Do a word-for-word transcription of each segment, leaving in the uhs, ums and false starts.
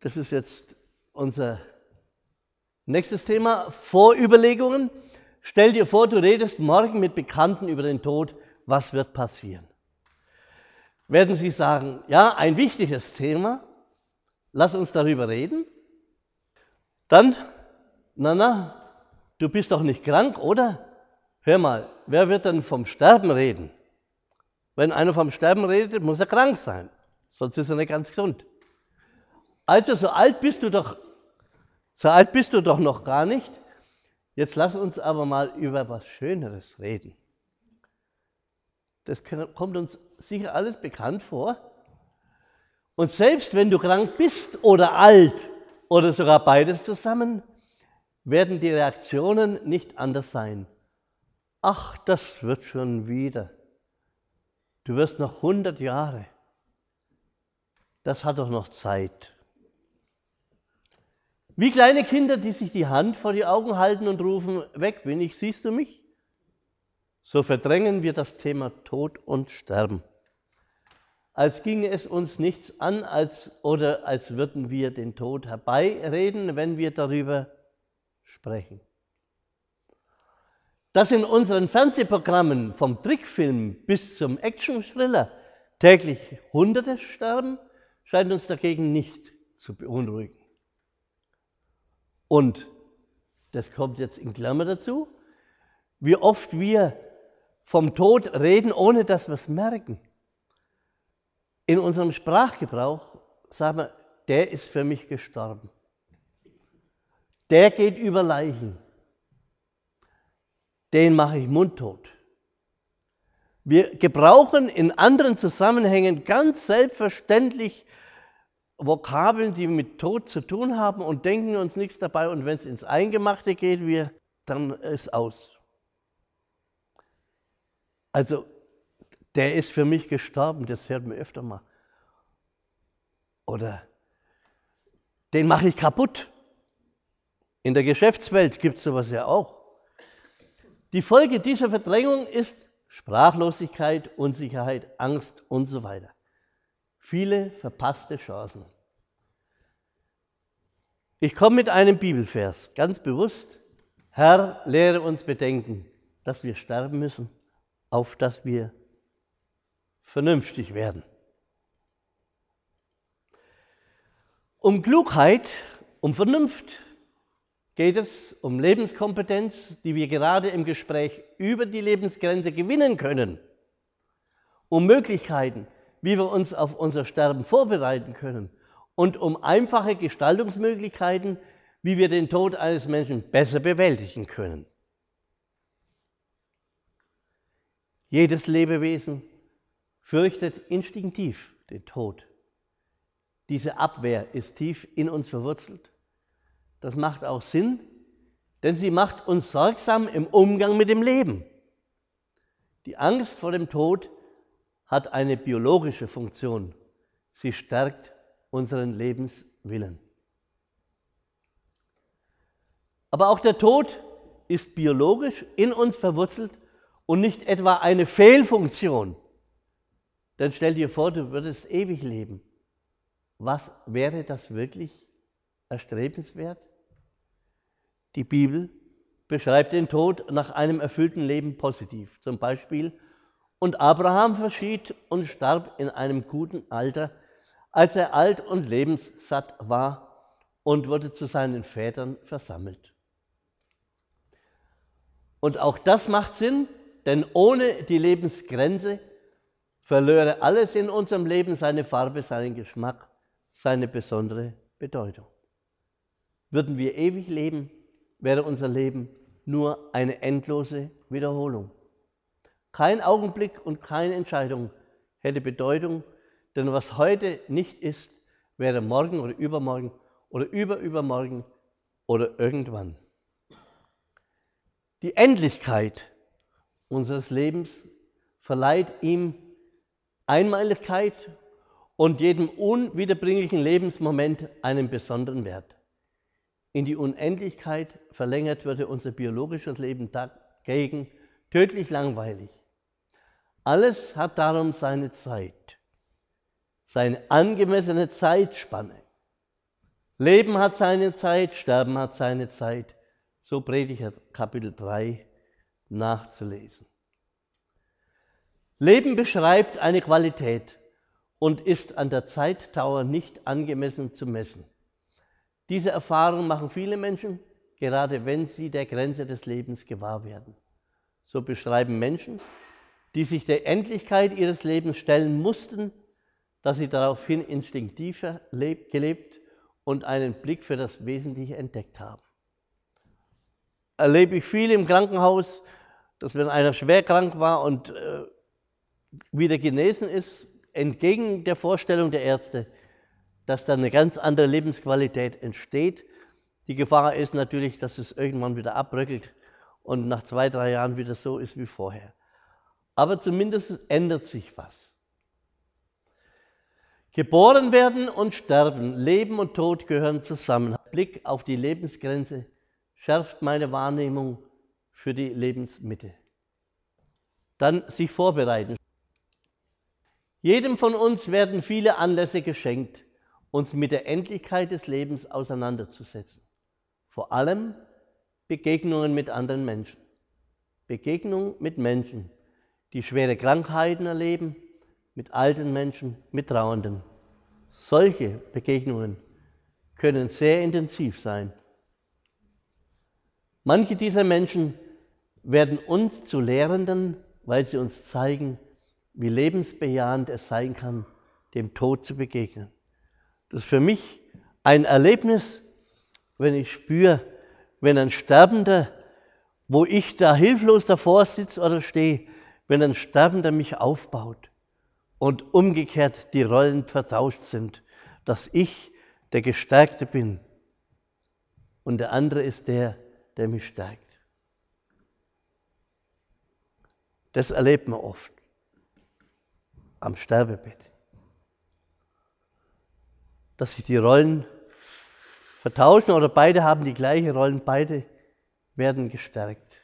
das ist jetzt unser nächstes Thema, Vorüberlegungen. Stell dir vor, du redest morgen mit Bekannten über den Tod, was wird passieren? Werden sie sagen, ja, ein wichtiges Thema, lass uns darüber reden? Dann, na na, du bist doch nicht krank, oder? Hör mal, wer wird denn vom Sterben reden? Wenn einer vom Sterben redet, muss er krank sein, sonst ist er nicht ganz gesund. Also so alt bist du doch, so alt bist du doch noch gar nicht. Jetzt lass uns aber mal über was Schöneres reden. Das kommt uns sicher alles bekannt vor. Und selbst wenn du krank bist oder alt oder sogar beides zusammen, werden die Reaktionen nicht anders sein. Ach, das wird schon wieder. Du wirst noch hundert Jahre. Das hat doch noch Zeit. Wie kleine Kinder, die sich die Hand vor die Augen halten und rufen, weg bin ich, siehst du mich? So verdrängen wir das Thema Tod und Sterben. Als ginge es uns nichts an, als, oder als würden wir den Tod herbeireden, wenn wir darüber sprechen. Dass in unseren Fernsehprogrammen vom Trickfilm bis zum Action-Thriller täglich Hunderte sterben, scheint uns dagegen nicht zu beunruhigen. Und, das kommt jetzt in Klammer dazu, wie oft wir vom Tod reden, ohne dass wir es merken. In unserem Sprachgebrauch sagen wir, der ist für mich gestorben. Der geht über Leichen. Den mache ich mundtot. Wir gebrauchen in anderen Zusammenhängen ganz selbstverständlich Vokabeln, die mit Tod zu tun haben und denken uns nichts dabei. Und wenn es ins Eingemachte geht, wir, dann ist aus. Also, der ist für mich gestorben, das hört man öfter mal. Oder, den mache ich kaputt. In der Geschäftswelt gibt es sowas ja auch. Die Folge dieser Verdrängung ist Sprachlosigkeit, Unsicherheit, Angst und so weiter. Viele verpasste Chancen. Ich komme mit einem Bibelvers, ganz bewusst. Herr, lehre uns bedenken, dass wir sterben müssen, auf dass wir vernünftig werden. Um Klugheit, um Vernunft geht es, um Lebenskompetenz, die wir gerade im Gespräch über die Lebensgrenze gewinnen können, um Möglichkeiten, wie wir uns auf unser Sterben vorbereiten können und um einfache Gestaltungsmöglichkeiten, wie wir den Tod eines Menschen besser bewältigen können. Jedes Lebewesen fürchtet instinktiv den Tod. Diese Abwehr ist tief in uns verwurzelt. Das macht auch Sinn, denn sie macht uns sorgsam im Umgang mit dem Leben. Die Angst vor dem Tod hat eine biologische Funktion. Sie stärkt unseren Lebenswillen. Aber auch der Tod ist biologisch in uns verwurzelt und nicht etwa eine Fehlfunktion. Dann stell dir vor, du würdest ewig leben. Was wäre das wirklich erstrebenswert? Die Bibel beschreibt den Tod nach einem erfüllten Leben positiv. Zum Beispiel, und Abraham verschied und starb in einem guten Alter, als er alt und lebenssatt war und wurde zu seinen Vätern versammelt. Und auch das macht Sinn, denn ohne die Lebensgrenze verlöre alles in unserem Leben seine Farbe, seinen Geschmack, seine besondere Bedeutung. Würden wir ewig leben, wäre unser Leben nur eine endlose Wiederholung. Kein Augenblick und keine Entscheidung hätte Bedeutung, denn was heute nicht ist, wäre morgen oder übermorgen oder überübermorgen oder irgendwann. Die Endlichkeit unseres Lebens verleiht ihm Einmaligkeit und jedem unwiederbringlichen Lebensmoment einen besonderen Wert. In die Unendlichkeit verlängert würde unser biologisches Leben dagegen tödlich langweilig. Alles hat darum seine Zeit, seine angemessene Zeitspanne. Leben hat seine Zeit, Sterben hat seine Zeit. So Prediger Kapitel drei nachzulesen. Leben beschreibt eine Qualität und ist an der Zeitdauer nicht angemessen zu messen. Diese Erfahrung machen viele Menschen, gerade wenn sie der Grenze des Lebens gewahr werden. So beschreiben Menschen, die sich der Endlichkeit ihres Lebens stellen mussten, dass sie daraufhin instinktiver gelebt und einen Blick für das Wesentliche entdeckt haben. Erlebe ich viel im Krankenhaus, dass wenn einer schwer krank war und äh, wieder genesen ist, entgegen der Vorstellung der Ärzte, dass dann eine ganz andere Lebensqualität entsteht. Die Gefahr ist natürlich, dass es irgendwann wieder abbröckelt und nach zwei, drei Jahren wieder so ist wie vorher. Aber zumindest ändert sich was. Geboren werden und sterben, Leben und Tod gehören zusammen. Blick auf die Lebensgrenze schärft meine Wahrnehmung für die Lebensmitte. Dann sich vorbereiten. Jedem von uns werden viele Anlässe geschenkt, uns mit der Endlichkeit des Lebens auseinanderzusetzen. Vor allem Begegnungen mit anderen Menschen. Begegnung mit Menschen, die schwere Krankheiten erleben, mit alten Menschen, mit Trauernden. Solche Begegnungen können sehr intensiv sein. Manche dieser Menschen werden uns zu Lehrenden, weil sie uns zeigen, wie lebensbejahend es sein kann, dem Tod zu begegnen. Das ist für mich ein Erlebnis, wenn ich spüre, wenn ein Sterbender, wo ich da hilflos davor sitze oder stehe, wenn ein Sterbender mich aufbaut und umgekehrt die Rollen vertauscht sind, dass ich der Gestärkte bin und der andere ist der, der mich stärkt. Das erlebt man oft am Sterbebett, dass sich die Rollen vertauschen oder beide haben die gleichen Rollen, beide werden gestärkt.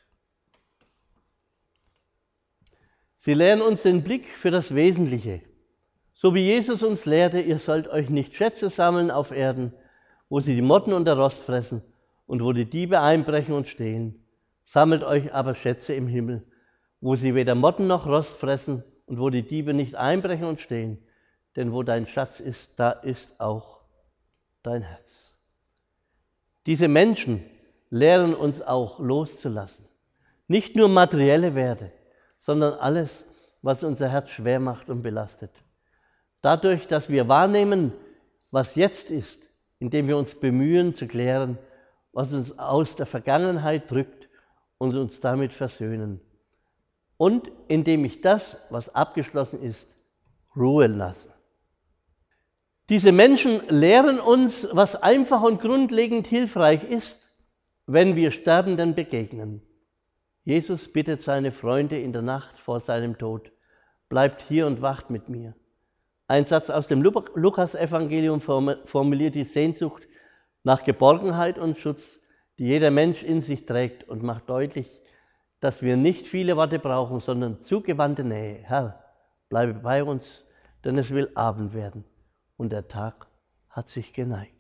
Sie lehren uns den Blick für das Wesentliche. So wie Jesus uns lehrte, ihr sollt euch nicht Schätze sammeln auf Erden, wo sie die Motten und der Rost fressen und wo die Diebe einbrechen und stehlen. Sammelt euch aber Schätze im Himmel, wo sie weder Motten noch Rost fressen und wo die Diebe nicht einbrechen und stehlen. Denn wo dein Schatz ist, da ist auch dein Herz. Diese Menschen lehren uns auch loszulassen. Nicht nur materielle Werte, sondern alles, was unser Herz schwer macht und belastet. Dadurch, dass wir wahrnehmen, was jetzt ist, indem wir uns bemühen zu klären, was uns aus der Vergangenheit drückt und uns damit versöhnen. Und indem ich das, was abgeschlossen ist, ruhen lasse. Diese Menschen lehren uns, was einfach und grundlegend hilfreich ist, wenn wir Sterbenden begegnen. Jesus bittet seine Freunde in der Nacht vor seinem Tod, bleibt hier und wacht mit mir. Ein Satz aus dem Lukas-Evangelium formuliert die Sehnsucht nach Geborgenheit und Schutz, die jeder Mensch in sich trägt und macht deutlich, dass wir nicht viele Worte brauchen, sondern zugewandte Nähe. Herr, bleibe bei uns, denn es will Abend werden und der Tag hat sich geneigt.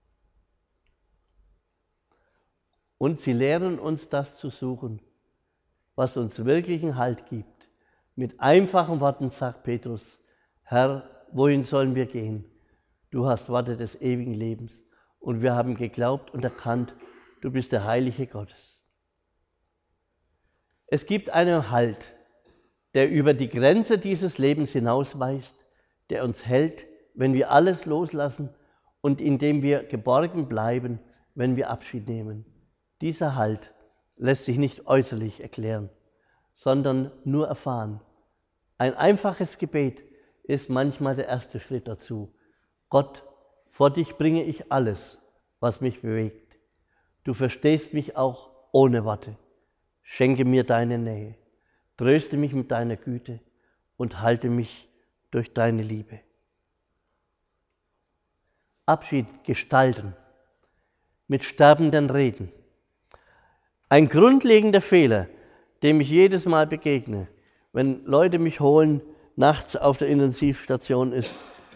Und sie lehren uns, das zu suchen, was uns wirklichen Halt gibt. Mit einfachen Worten sagt Petrus, Herr, wohin sollen wir gehen? Du hast Worte des ewigen Lebens und wir haben geglaubt und erkannt, du bist der Heilige Gottes. Es gibt einen Halt, der über die Grenze dieses Lebens hinausweist, der uns hält, wenn wir alles loslassen und in dem wir geborgen bleiben, wenn wir Abschied nehmen. Dieser Halt lässt sich nicht äußerlich erklären, sondern nur erfahren. Ein einfaches Gebet ist manchmal der erste Schritt dazu. Gott, vor dich bringe ich alles, was mich bewegt. Du verstehst mich auch ohne Worte. Schenke mir deine Nähe, tröste mich mit deiner Güte und halte mich durch deine Liebe. Abschied gestalten, mit Sterbenden reden. Ein grundlegender Fehler, dem ich jedes Mal begegne, wenn Leute mich holen, nachts auf der Intensivstation ist,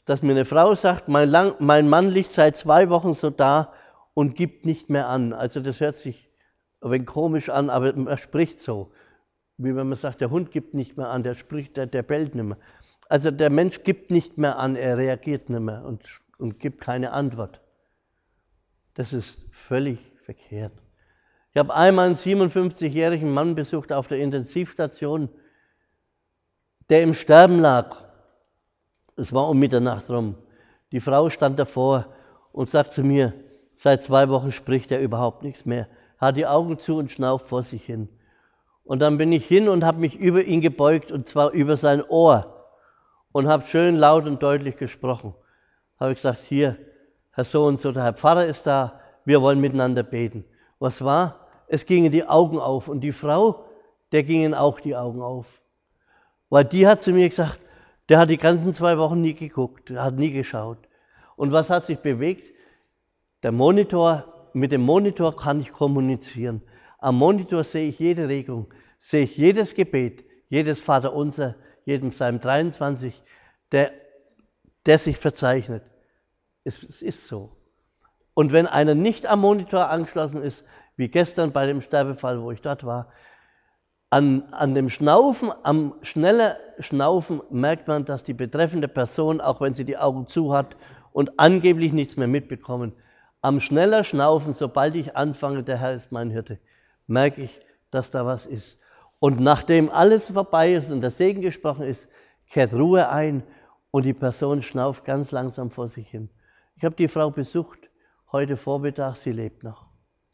dass mir eine Frau sagt, mein, Lang, mein Mann liegt seit zwei Wochen so da und gibt nicht mehr an. Also das hört sich ein wenig komisch an, aber er spricht so. Wie wenn man sagt, der Hund gibt nicht mehr an, der spricht, der, der bellt nicht mehr. Also der Mensch gibt nicht mehr an, er reagiert nicht mehr und, und gibt keine Antwort. Das ist völlig verkehrt. Ich habe einmal einen siebenundfünfzigjährigen Mann besucht auf der Intensivstation, der im Sterben lag. Es war um Mitternacht rum. Die Frau stand davor und sagt zu mir, seit zwei Wochen spricht er überhaupt nichts mehr, hat die Augen zu und schnauft vor sich hin. Und dann bin ich hin und habe mich über ihn gebeugt, und zwar über sein Ohr, und habe schön laut und deutlich gesprochen. Habe ich gesagt, hier, Herr so und so, der Herr Pfarrer ist da, wir wollen miteinander beten. Was war? Es gingen die Augen auf, und die Frau, der gingen auch die Augen auf. Weil die hat zu mir gesagt, der hat die ganzen zwei Wochen nie geguckt, der hat nie geschaut. Und was hat sich bewegt? Der Monitor, mit dem Monitor kann ich kommunizieren. Am Monitor sehe ich jede Regung, sehe ich jedes Gebet, jedes Vaterunser, jeden Psalm dreiundzwanzig, der, der sich verzeichnet. Es, es ist so. Und wenn einer nicht am Monitor angeschlossen ist, wie gestern bei dem Sterbefall, wo ich dort war, an, an dem Schnaufen, am schneller Schnaufen merkt man, dass die betreffende Person, auch wenn sie die Augen zu hat und angeblich nichts mehr mitbekommen, am schneller Schnaufen, sobald ich anfange, der Herr ist mein Hirte, merke ich, dass da was ist. Und nachdem alles vorbei ist und der Segen gesprochen ist, kehrt Ruhe ein und die Person schnauft ganz langsam vor sich hin. Ich habe die Frau besucht, heute Vormittag, sie lebt noch.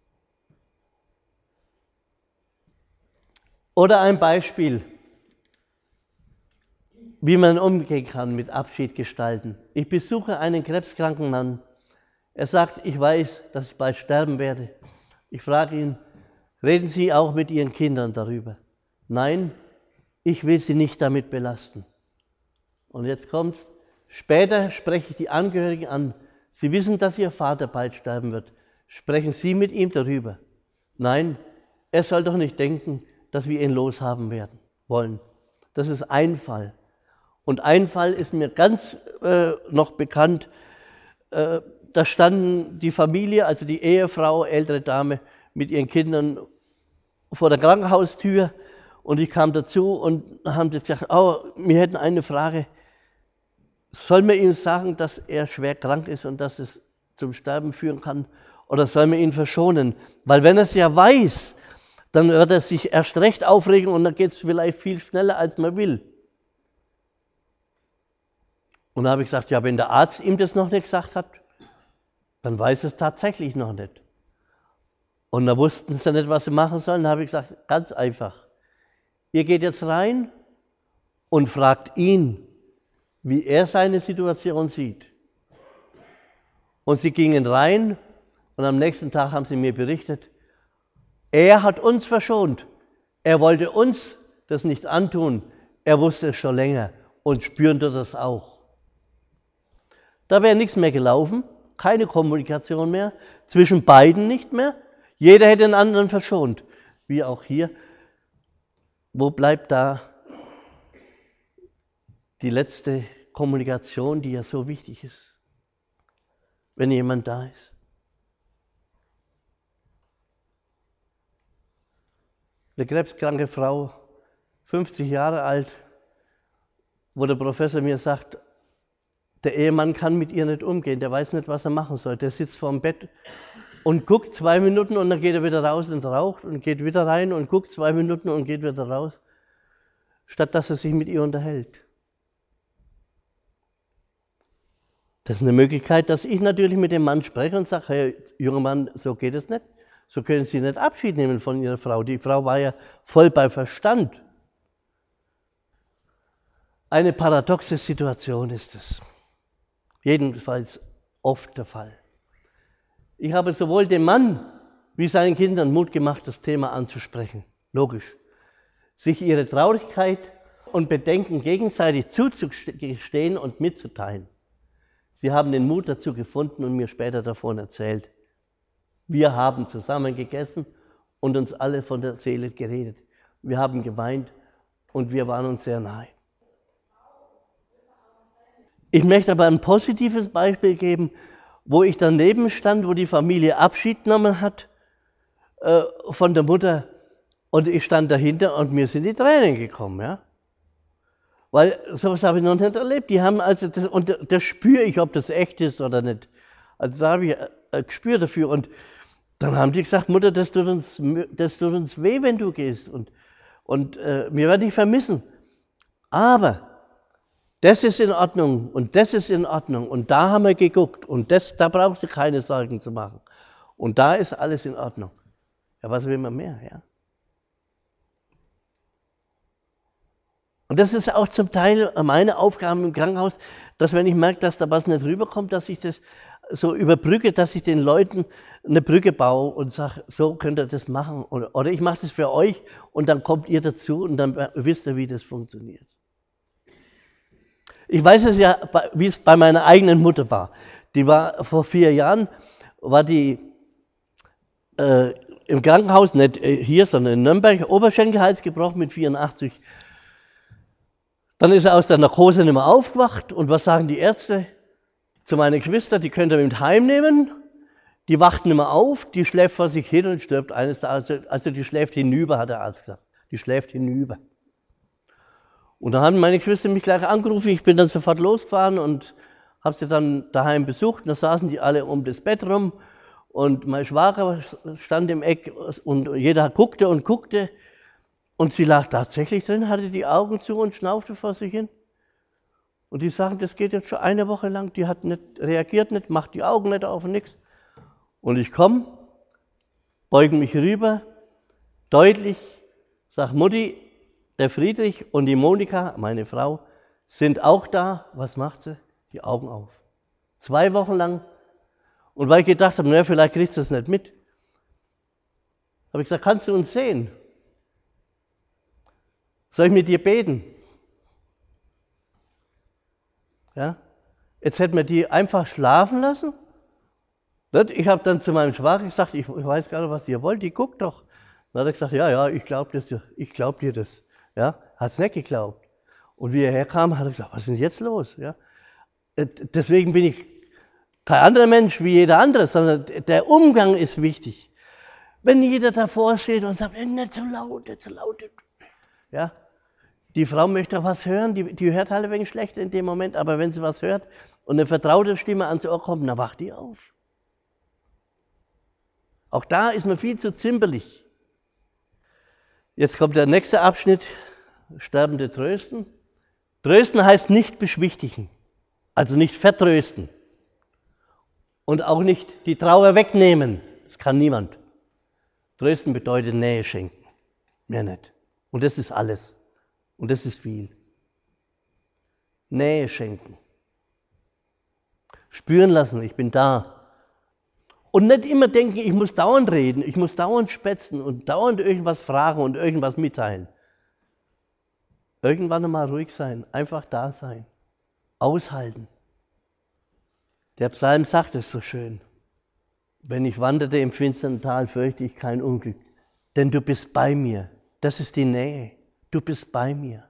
Oder ein Beispiel, wie man umgehen kann mit Abschied gestalten. Ich besuche einen krebskranken Mann. Er sagt, ich weiß, dass ich bald sterben werde. Ich frage ihn, reden Sie auch mit Ihren Kindern darüber? Nein, ich will sie nicht damit belasten. Und jetzt kommt's. Später spreche ich die Angehörigen an. Sie wissen, dass Ihr Vater bald sterben wird. Sprechen Sie mit ihm darüber? Nein, er soll doch nicht denken, dass wir ihn loshaben werden wollen. Das ist ein Fall. Und ein Fall ist mir ganz äh, noch bekannt. Äh, da standen die Familie, also die Ehefrau, ältere Dame, mit ihren Kindern vor der Krankenhaustür, und ich kam dazu und haben gesagt, oh, wir hätten eine Frage. Sollen wir ihm sagen, dass er schwer krank ist und dass es zum Sterben führen kann, oder sollen wir ihn verschonen? Weil wenn er es ja weiß, dann wird er sich erst recht aufregen und dann geht es vielleicht viel schneller, als man will. Und da habe ich gesagt, ja, wenn der Arzt ihm das noch nicht gesagt hat, dann weiß es tatsächlich noch nicht. Und da wussten sie nicht, was sie machen sollen. Da habe ich gesagt, ganz einfach, ihr geht jetzt rein und fragt ihn, wie er seine Situation sieht. Und sie gingen rein und am nächsten Tag haben sie mir berichtet, er hat uns verschont. Er wollte uns das nicht antun. Er wusste es schon länger und spürte das auch. Da wäre nichts mehr gelaufen, keine Kommunikation mehr, zwischen beiden nicht mehr. Jeder hätte den anderen verschont, wie auch hier. Wo bleibt da die letzte Kommunikation, die ja so wichtig ist, wenn jemand da ist? Eine krebskranke Frau, fünfzig Jahre alt, wo der Professor mir sagt, der Ehemann kann mit ihr nicht umgehen, der weiß nicht, was er machen soll. Der sitzt vorm Bett und guckt zwei Minuten und dann geht er wieder raus und raucht und geht wieder rein und guckt zwei Minuten und geht wieder raus, statt dass er sich mit ihr unterhält. Das ist eine Möglichkeit, dass ich natürlich mit dem Mann spreche und sage, hey, junger Mann, so geht es nicht. So können Sie nicht Abschied nehmen von Ihrer Frau. Die Frau war ja voll bei Verstand. Eine paradoxe Situation ist es. Jedenfalls oft der Fall. Ich habe sowohl dem Mann wie seinen Kindern Mut gemacht, das Thema anzusprechen. Logisch. Sich ihre Traurigkeit und Bedenken gegenseitig zuzugestehen und mitzuteilen. Sie haben den Mut dazu gefunden und mir später davon erzählt. Wir haben zusammen gegessen und uns alle von der Seele geredet. Wir haben geweint und wir waren uns sehr nahe. Ich möchte aber ein positives Beispiel geben, wo ich daneben stand, wo die Familie Abschied genommen hat äh, von der Mutter und ich stand dahinter und mir sind die Tränen gekommen, ja. Weil sowas habe ich noch nicht erlebt. Die haben also das, und das spüre ich, ob das echt ist oder nicht. Also da habe ich ein Gespür dafür. Und dann haben die gesagt, Mutter, das tut uns, das tut uns weh, wenn du gehst. Und, und äh, wir werden dich vermissen. Aber das ist in Ordnung und das ist in Ordnung. Und da haben wir geguckt. Und das, da brauchst du keine Sorgen zu machen. Und da ist alles in Ordnung. Ja, was will man mehr, ja? Und das ist auch zum Teil meine Aufgabe im Krankenhaus, dass wenn ich merke, dass da was nicht rüberkommt, dass ich das so überbrücke, dass ich den Leuten eine Brücke baue und sage, so könnt ihr das machen. Oder, oder ich mache das für euch und dann kommt ihr dazu und dann wisst ihr, wie das funktioniert. Ich weiß es ja, wie es bei meiner eigenen Mutter war. Die war vor vier Jahren, war die äh, im Krankenhaus, nicht hier, sondern in Nürnberg, Oberschenkelhals gebrochen mit vierundachtzig. Dann ist er aus der Narkose nicht mehr aufgewacht. Und was sagen die Ärzte zu meinen Geschwistern? Die könnt ihr mit heimnehmen. Die wacht nicht mehr auf, die schläft vor sich hin und stirbt eines Tages. Also, also die schläft hinüber, hat der Arzt gesagt. Die schläft hinüber. Und dann haben meine Geschwister mich gleich angerufen. Ich bin dann sofort losgefahren und habe sie dann daheim besucht. Und da saßen die alle um das Bett rum. Und mein Schwager stand im Eck und jeder guckte und guckte. Und sie lag tatsächlich drin, hatte die Augen zu und schnaufte vor sich hin. Und die sagen, das geht jetzt schon eine Woche lang, die hat nicht, reagiert nicht, macht die Augen nicht auf und nichts. Und ich komme, beuge mich rüber, deutlich, sage, Mutti, der Friedrich und die Monika, meine Frau, sind auch da. Was macht sie? Die Augen auf. Zwei Wochen lang. Und weil ich gedacht habe, naja, vielleicht kriegst du das nicht mit, habe ich gesagt, kannst du uns sehen? Soll ich mit dir beten? Ja? Jetzt hätten wir die einfach schlafen lassen. Ich habe dann zu meinem Schwager gesagt, ich weiß gar nicht, was ihr wollt, die guckt doch. Dann hat er gesagt, ja, ja, ich glaube glaub dir das. Ja? Hat es nicht geglaubt. Und wie er herkam, hat er gesagt, was ist denn jetzt los? Ja? Deswegen bin ich kein anderer Mensch wie jeder andere, sondern der Umgang ist wichtig. Wenn jeder davor steht und sagt, nicht so laut, nicht so laut. Ja? Die Frau möchte auch was hören, die, die hört halt ein wenig schlecht in dem Moment, aber wenn sie was hört und eine vertraute Stimme ans Ohr kommt, dann wacht die auf. Auch da ist man viel zu zimperlich. Jetzt kommt der nächste Abschnitt, Sterbende trösten. Trösten heißt nicht beschwichtigen, also nicht vertrösten. Und auch nicht die Trauer wegnehmen, das kann niemand. Trösten bedeutet Nähe schenken, mehr nicht. Und das ist alles. Und das ist viel. Nähe schenken. Spüren lassen, ich bin da. Und nicht immer denken, ich muss dauernd reden, ich muss dauernd spätzen und dauernd irgendwas fragen und irgendwas mitteilen. Irgendwann einmal ruhig sein, einfach da sein, aushalten. Der Psalm sagt es so schön. Wenn ich wanderte im finsteren Tal, fürchte ich kein Unglück, denn du bist bei mir. Das ist die Nähe. Du bist bei mir.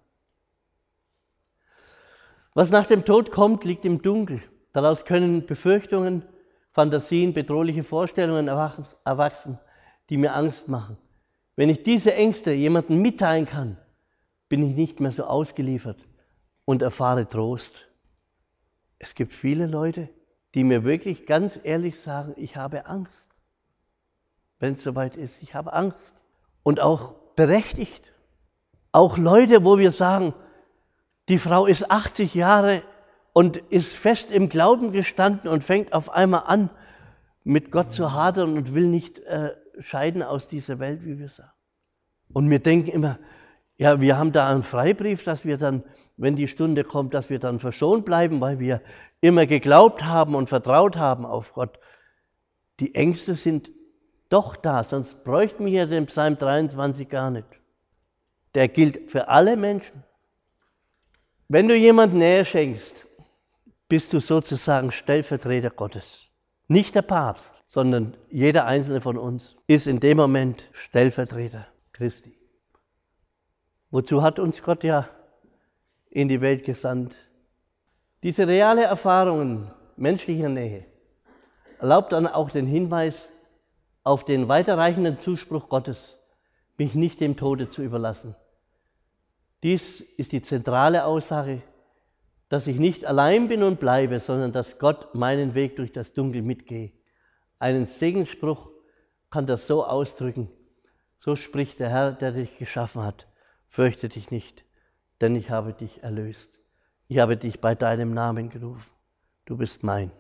Was nach dem Tod kommt, liegt im Dunkel. Daraus können Befürchtungen, Fantasien, bedrohliche Vorstellungen erwachsen, die mir Angst machen. Wenn ich diese Ängste jemandem mitteilen kann, bin ich nicht mehr so ausgeliefert und erfahre Trost. Es gibt viele Leute, die mir wirklich ganz ehrlich sagen, ich habe Angst. Wenn es soweit ist, ich habe Angst. Und auch berechtigt. Auch Leute, wo wir sagen, die Frau ist achtzig Jahre und ist fest im Glauben gestanden und fängt auf einmal an, mit Gott zu hadern und will nicht äh, scheiden aus dieser Welt, wie wir sagen. Und wir denken immer, ja, wir haben da einen Freibrief, dass wir dann, wenn die Stunde kommt, dass wir dann verschont bleiben, weil wir immer geglaubt haben und vertraut haben auf Gott. Die Ängste sind doch da, sonst bräuchten wir den Psalm dreiundzwanzig gar nicht. Der gilt für alle Menschen. Wenn du jemand Nähe schenkst, bist du sozusagen Stellvertreter Gottes. Nicht der Papst, sondern jeder einzelne von uns ist in dem Moment Stellvertreter Christi. Wozu hat uns Gott ja in die Welt gesandt? Diese reale Erfahrungen menschlicher Nähe erlaubt dann auch den Hinweis auf den weiterreichenden Zuspruch Gottes, mich nicht dem Tode zu überlassen. Dies ist die zentrale Aussage, dass ich nicht allein bin und bleibe, sondern dass Gott meinen Weg durch das Dunkel mitgeht. Einen Segensspruch kann das so ausdrücken: So spricht der Herr, der dich geschaffen hat. Fürchte dich nicht, denn ich habe dich erlöst. Ich habe dich bei deinem Namen gerufen. Du bist mein.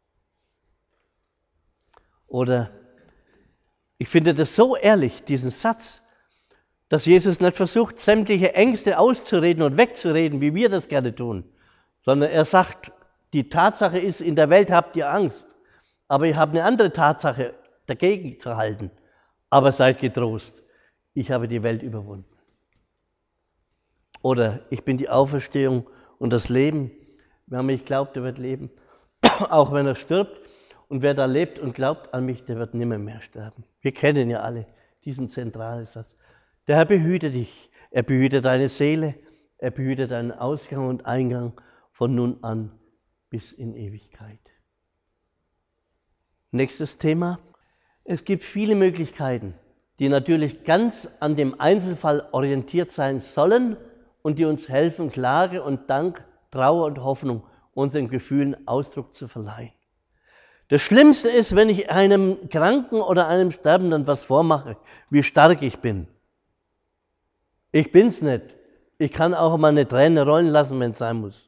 Oder ich finde das so ehrlich, diesen Satz, dass Jesus nicht versucht, sämtliche Ängste auszureden und wegzureden, wie wir das gerne tun, sondern er sagt, die Tatsache ist, in der Welt habt ihr Angst, aber ihr habt eine andere Tatsache dagegen zu halten. Aber seid getrost, ich habe die Welt überwunden. Oder ich bin die Auferstehung und das Leben. Wer an mich glaubt, der wird leben, auch wenn er stirbt. Und wer da lebt und glaubt an mich, der wird nimmer mehr sterben. Wir kennen ja alle diesen zentralen Satz. Der Herr behüte dich, er behüte deine Seele, er behüte deinen Ausgang und Eingang von nun an bis in Ewigkeit. Nächstes Thema. Es gibt viele Möglichkeiten, die natürlich ganz an dem Einzelfall orientiert sein sollen und die uns helfen, Klage und Dank, Trauer und Hoffnung unseren Gefühlen Ausdruck zu verleihen. Das Schlimmste ist, wenn ich einem Kranken oder einem Sterbenden was vormache, wie stark ich bin. Ich bin's nicht. Ich kann auch mal eine Träne rollen lassen, wenn es sein muss.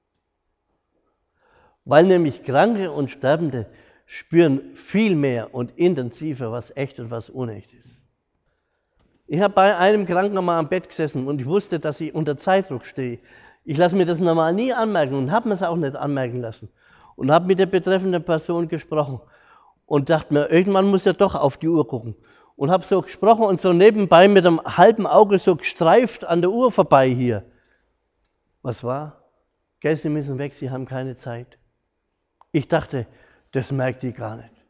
Weil nämlich Kranke und Sterbende spüren viel mehr und intensiver, was echt und was unecht ist. Ich habe bei einem Kranken mal am Bett gesessen und ich wusste, dass ich unter Zeitdruck stehe. Ich lasse mir das normal nie anmerken und habe mir es auch nicht anmerken lassen. Und habe mit der betreffenden Person gesprochen und dachte mir, irgendwann muss er doch auf die Uhr gucken. Und habe so gesprochen und so nebenbei mit einem halben Auge so gestreift an der Uhr vorbei hier. Was war? Gäste müssen weg, sie haben keine Zeit. Ich dachte, das merkt die gar nicht.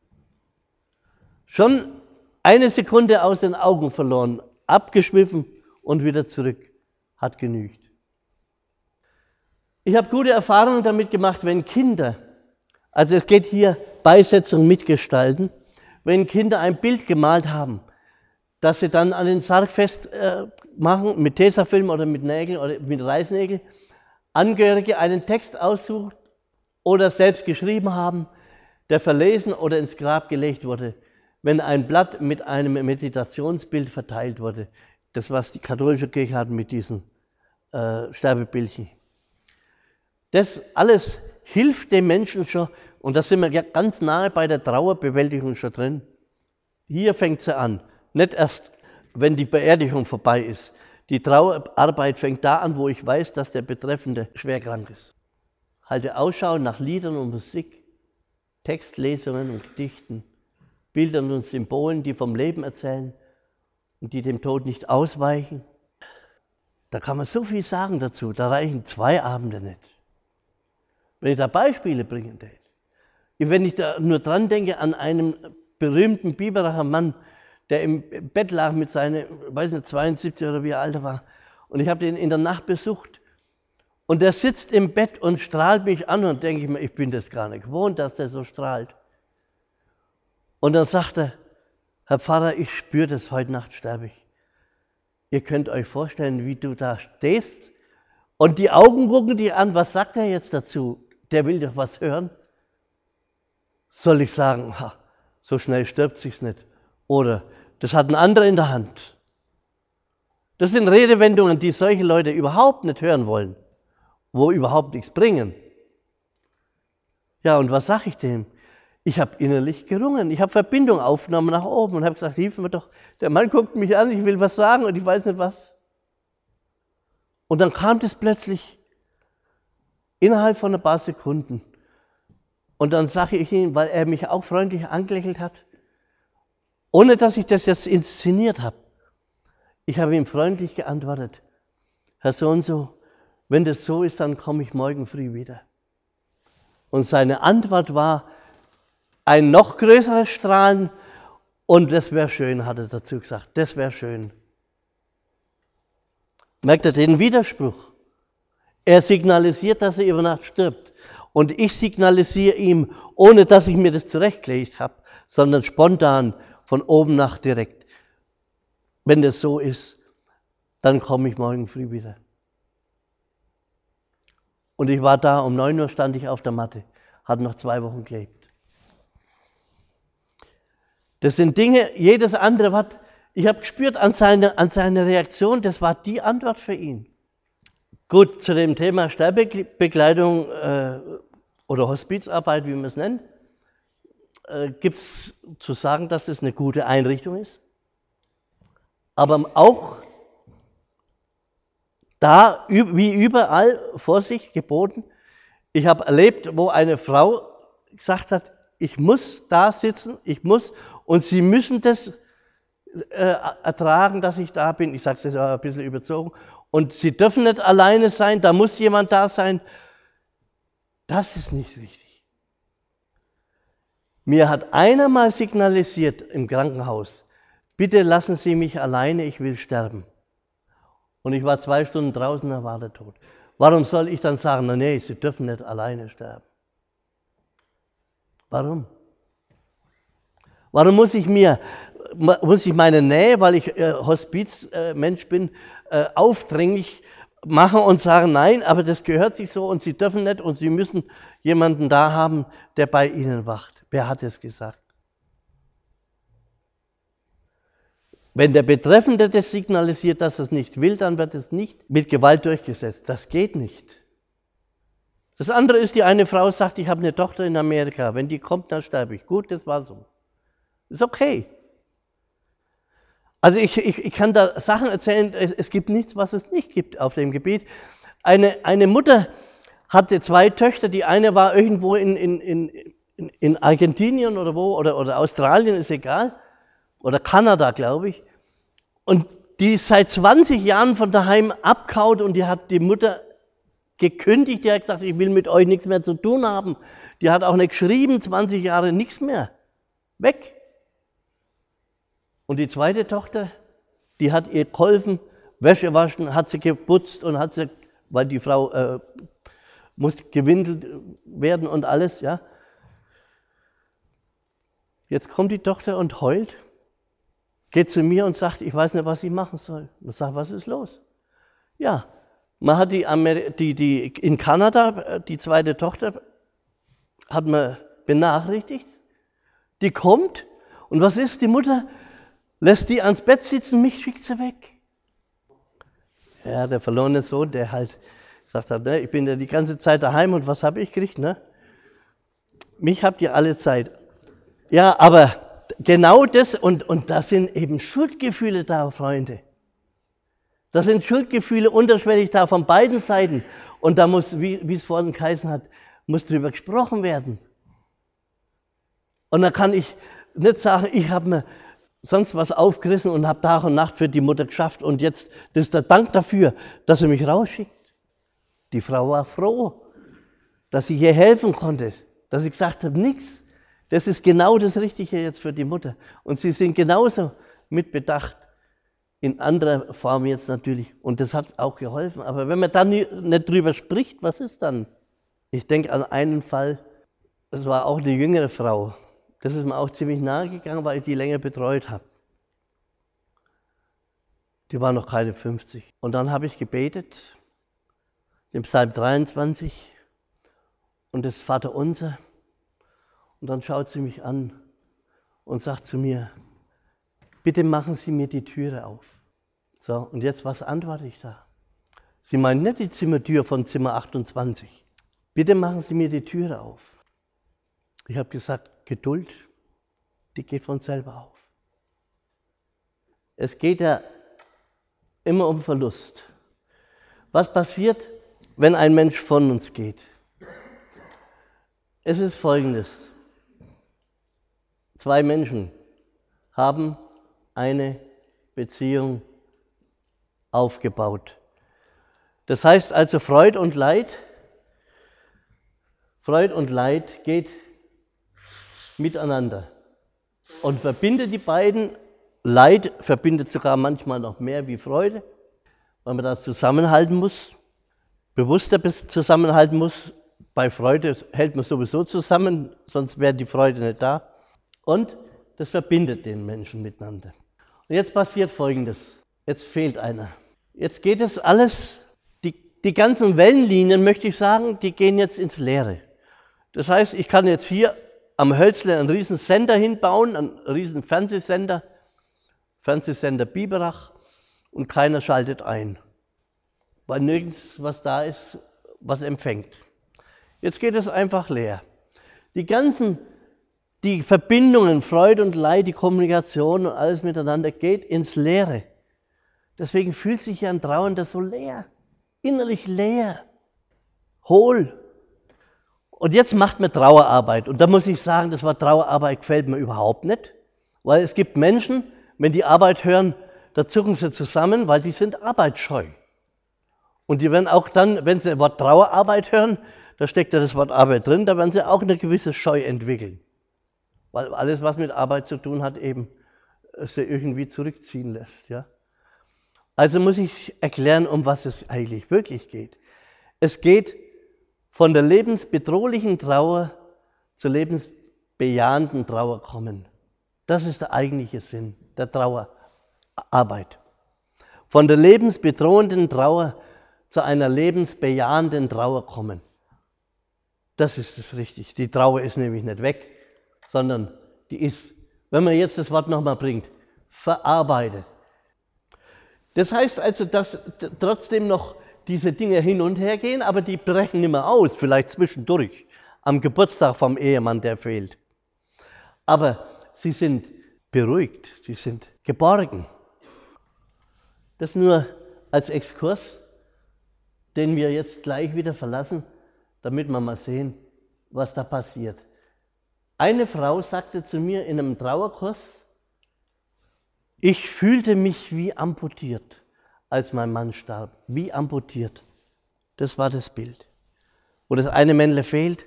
Schon eine Sekunde aus den Augen verloren, abgeschwiffen und wieder zurück. Hat genügt. Ich habe gute Erfahrungen damit gemacht, wenn Kinder, also es geht hier Beisetzung mitgestalten, wenn Kinder ein Bild gemalt haben, dass sie dann an den Sarg festmachen, mit Tesafilm oder mit Nägeln oder mit Reißnägeln, Angehörige einen Text aussucht oder selbst geschrieben haben, der verlesen oder ins Grab gelegt wurde, wenn ein Blatt mit einem Meditationsbild verteilt wurde. Das, was die katholische Kirche hat mit diesen äh, Sterbebildchen. Das alles hilft dem Menschen schon, und da sind wir ganz nahe bei der Trauerbewältigung schon drin. Hier fängt sie an, nicht erst, wenn die Beerdigung vorbei ist. Die Trauerarbeit fängt da an, wo ich weiß, dass der Betreffende schwer krank ist. Halte Ausschau nach Liedern und Musik, Textlesungen und Gedichten, Bildern und Symbolen, die vom Leben erzählen und die dem Tod nicht ausweichen. Da kann man so viel sagen dazu, da reichen zwei Abende nicht. Wenn ich da Beispiele bringen will, wenn ich da nur dran denke an einen berühmten Biberacher Mann, der im Bett lag mit seinen, weiß nicht, zweiundsiebzig oder wie er alt war, und ich habe den in der Nacht besucht, und der sitzt im Bett und strahlt mich an, und denke ich mir, ich bin das gar nicht gewohnt, dass der so strahlt. Und dann sagt er, Herr Pfarrer, ich spüre das, heute Nacht sterbe ich. Ihr könnt euch vorstellen, wie du da stehst, und die Augen gucken dich an, was sagt er jetzt dazu? Der will doch was hören. Soll ich sagen, ha, so schnell stirbt sich's nicht. Oder, das hat ein anderer in der Hand. Das sind Redewendungen, die solche Leute überhaupt nicht hören wollen, wo überhaupt nichts bringen. Ja, und was sage ich dem? Ich habe innerlich gerungen, ich habe Verbindung aufgenommen nach oben und habe gesagt, hilf mir doch. Der Mann guckt mich an, ich will was sagen und ich weiß nicht was. Und dann kam das plötzlich innerhalb von ein paar Sekunden. Und dann sage ich ihm, weil er mich auch freundlich angelächelt hat, ohne dass ich das jetzt inszeniert habe. Ich habe ihm freundlich geantwortet, Herr so und so, wenn das so ist, dann komme ich morgen früh wieder. Und seine Antwort war ein noch größeres Strahlen, und das wäre schön, hat er dazu gesagt, das wäre schön. Merkt ihr den Widerspruch? Er signalisiert, dass er über Nacht stirbt. Und ich signalisiere ihm, ohne dass ich mir das zurechtgelegt habe, sondern spontan von oben nach direkt. Wenn das so ist, dann komme ich morgen früh wieder. Und ich war da, um neun Uhr stand ich auf der Matte, hat noch zwei Wochen gelebt. Das sind Dinge, jedes andere, was ich habe gespürt an seiner, an seiner Reaktion, das war die Antwort für ihn. Gut, zu dem Thema Sterbebegleitung äh, oder Hospizarbeit, wie man es nennt, äh, gibt es zu sagen, dass das eine gute Einrichtung ist. Aber auch da, wie überall, Vorsicht geboten. Ich habe erlebt, wo eine Frau gesagt hat, ich muss da sitzen, ich muss, und Sie müssen das äh, ertragen, dass ich da bin. Ich sage es jetzt ein bisschen überzogen. Und Sie dürfen nicht alleine sein, da muss jemand da sein. Das ist nicht richtig. Mir hat einer mal signalisiert im Krankenhaus, bitte lassen Sie mich alleine, ich will sterben. Und ich war zwei Stunden draußen, da war der tot. Warum soll ich dann sagen, na nee, Sie dürfen nicht alleine sterben? Warum? Warum muss ich mir, muss ich meine Nähe, weil ich äh, Hospizmensch äh, bin, äh, aufdringlich machen und sagen, nein, aber das gehört sich so und Sie dürfen nicht und Sie müssen jemanden da haben, der bei Ihnen wacht. Wer hat es gesagt? Wenn der Betreffende das signalisiert, dass er es nicht will, dann wird es nicht mit Gewalt durchgesetzt. Das geht nicht. Das andere ist, die eine Frau sagt, ich habe eine Tochter in Amerika. Wenn die kommt, dann sterbe ich. Gut, das war so. Ist okay. Also ich, ich, ich kann da Sachen erzählen, es, es gibt nichts, was es nicht gibt auf dem Gebiet. Eine, eine Mutter hatte zwei Töchter, die eine war irgendwo in, in, in, in Argentinien oder wo, oder, oder Australien, ist egal. Oder Kanada, glaube ich. Und die ist seit zwanzig Jahren von daheim abgehauen und die hat die Mutter gekündigt. Die hat gesagt, ich will mit euch nichts mehr zu tun haben. Die hat auch nicht geschrieben, zwanzig Jahre nichts mehr. Weg. Und die zweite Tochter, die hat ihr geholfen, Wäsche waschen, hat sie geputzt und hat sie, weil die Frau äh, muss gewindelt werden und alles, ja. Jetzt kommt die Tochter und heult. Geht zu mir und sagt, ich weiß nicht, was ich machen soll. Ich sage, was ist los? Ja, man hat die, Ameri- die, die in Kanada, die zweite Tochter, hat man benachrichtigt. Die kommt und was ist? Die Mutter lässt die ans Bett sitzen, mich schickt sie weg. Ja, der verlorene Sohn, der halt sagt, hat, ne, ich bin ja die ganze Zeit daheim und was habe ich gekriegt? Ne? Mich habt ihr alle Zeit. Ja, aber genau das, und, und da sind eben Schuldgefühle da, Freunde. Da sind Schuldgefühle unterschwellig da von beiden Seiten. Und da muss, wie, wie es vorhin geheißen hat, muss drüber gesprochen werden. Und da kann ich nicht sagen, ich habe mir sonst was aufgerissen und habe Tag und Nacht für die Mutter geschafft und jetzt, das ist der Dank dafür, dass sie mich rausschickt. Die Frau war froh, dass ich ihr helfen konnte, dass ich gesagt habe, nichts. Das ist genau das Richtige jetzt für die Mutter. Und sie sind genauso mitbedacht, in anderer Form jetzt natürlich. Und das hat auch geholfen. Aber wenn man dann nicht drüber spricht, was ist dann? Ich denke an einen Fall, das war auch eine jüngere Frau. Das ist mir auch ziemlich nahe gegangen, weil ich die länger betreut habe. Die war noch keine fünfzig. Und dann habe ich gebetet, den Psalm dreiundzwanzig und das Vaterunser. Und dann schaut sie mich an und sagt zu mir, bitte machen Sie mir die Türe auf. So, und jetzt, was antworte ich da? Sie meint nicht die Zimmertür von Zimmer achtundzwanzig. Bitte machen Sie mir die Türe auf. Ich habe gesagt, Geduld, die geht von selber auf. Es geht ja immer um Verlust. Was passiert, wenn ein Mensch von uns geht? Es ist Folgendes. Zwei Menschen haben eine Beziehung aufgebaut. Das heißt also Freud und Leid, Freud und Leid geht miteinander und verbindet die beiden. Leid verbindet sogar manchmal noch mehr wie Freude, weil man das zusammenhalten muss. bewusster zusammenhalten muss. Bei Freude hält man sowieso zusammen, sonst wäre die Freude nicht da. Und das verbindet den Menschen miteinander. Und jetzt passiert Folgendes. Jetzt fehlt einer. Jetzt geht es alles, die, die ganzen Wellenlinien, möchte ich sagen, die gehen jetzt ins Leere. Das heißt, ich kann jetzt hier am Hölzle einen riesen Sender hinbauen, einen riesen Fernsehsender, Fernsehsender Biberach, und keiner schaltet ein, weil nirgends was da ist, was empfängt. Jetzt geht es einfach leer. Die ganzen, die Verbindungen, Freude und Leid, die Kommunikation und alles miteinander geht ins Leere. Deswegen fühlt sich ja ein Trauernder so leer, innerlich leer, hohl. Und jetzt macht man Trauerarbeit. Und da muss ich sagen, das Wort Trauerarbeit gefällt mir überhaupt nicht, weil es gibt Menschen, wenn die Arbeit hören, da zucken sie zusammen, weil die sind arbeitsscheu. Und die werden auch dann, wenn sie das Wort Trauerarbeit hören, da steckt ja das Wort Arbeit drin, da werden sie auch eine gewisse Scheu entwickeln. Weil alles, was mit Arbeit zu tun hat, eben sie irgendwie zurückziehen lässt. Ja? Also muss ich erklären, um was es eigentlich wirklich geht. Es geht von der lebensbedrohlichen Trauer zur lebensbejahenden Trauer kommen. Das ist der eigentliche Sinn der Trauerarbeit. Von der lebensbedrohenden Trauer zu einer lebensbejahenden Trauer kommen. Das ist es richtig. Die Trauer ist nämlich nicht weg, sondern die ist, wenn man jetzt das Wort nochmal bringt, verarbeitet. Das heißt also, dass trotzdem noch diese Dinge hin und her gehen, aber die brechen nicht mehr aus, vielleicht zwischendurch, am Geburtstag vom Ehemann, der fehlt. Aber sie sind beruhigt, sie sind geborgen. Das nur als Exkurs, den wir jetzt gleich wieder verlassen, damit wir mal sehen, was da passiert. Eine Frau sagte zu mir in einem Trauerkurs, ich fühlte mich wie amputiert, als mein Mann starb. Wie amputiert. Das war das Bild. Wo das eine Männle fehlt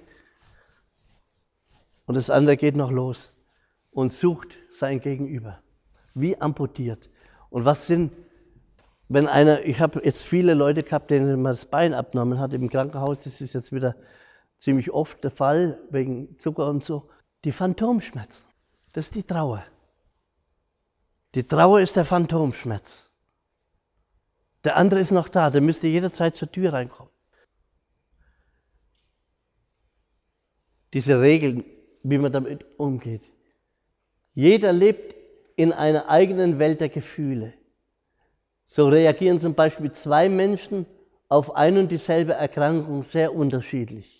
und das andere geht noch los und sucht sein Gegenüber. Wie amputiert. Und was sind, wenn einer, ich habe jetzt viele Leute gehabt, denen man das Bein abgenommen hat im Krankenhaus, das ist jetzt wieder ziemlich oft der Fall, wegen Zucker und so, die Phantomschmerzen. Das ist die Trauer. Die Trauer ist der Phantomschmerz. Der andere ist noch da, der müsste jederzeit zur Tür reinkommen. Diese Regeln, wie man damit umgeht. Jeder lebt in einer eigenen Welt der Gefühle. So reagieren zum Beispiel zwei Menschen auf ein und dieselbe Erkrankung sehr unterschiedlich.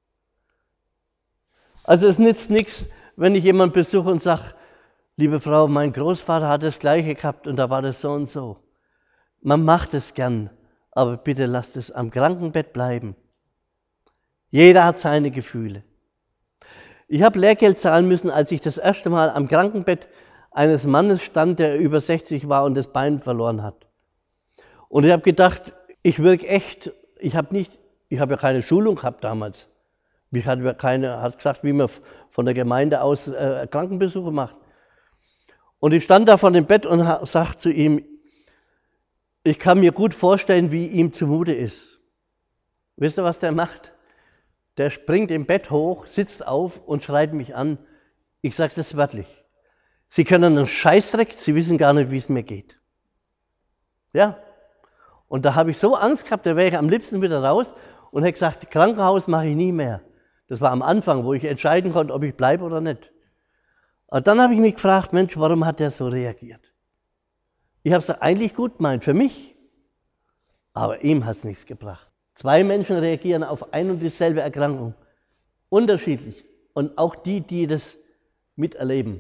Also es nützt nichts, wenn ich jemanden besuche und sage, liebe Frau, mein Großvater hat das Gleiche gehabt und da war das so und so. Man macht es gern, aber bitte lasst es am Krankenbett bleiben. Jeder hat seine Gefühle. Ich habe Lehrgeld zahlen müssen, als ich das erste Mal am Krankenbett eines Mannes stand, der über sechzig war und das Bein verloren hat. Und ich habe gedacht, ich wirke echt, ich habe nicht, ich habe ja keine Schulung gehabt damals. Mich hat keine, hat gesagt, wie man von der Gemeinde aus äh, Krankenbesuche macht. Und ich stand da vor dem Bett und sagte zu ihm, ich kann mir gut vorstellen, wie ihm zumute ist. Wisst ihr, was der macht? Der springt im Bett hoch, sitzt auf und schreit mich an. Ich sage das wörtlich. Sie können einen Scheißdreck, Sie wissen gar nicht, wie es mir geht. Ja. Und da habe ich so Angst gehabt, da wäre ich am liebsten wieder raus und hätte gesagt, Krankenhaus mache ich nie mehr. Das war am Anfang, wo ich entscheiden konnte, ob ich bleibe oder nicht. Aber dann habe ich mich gefragt, Mensch, warum hat der so reagiert? Ich habe es eigentlich gut gemeint, für mich, aber ihm hat es nichts gebracht. Zwei Menschen reagieren auf ein und dieselbe Erkrankung, unterschiedlich. Und auch die, die das miterleben.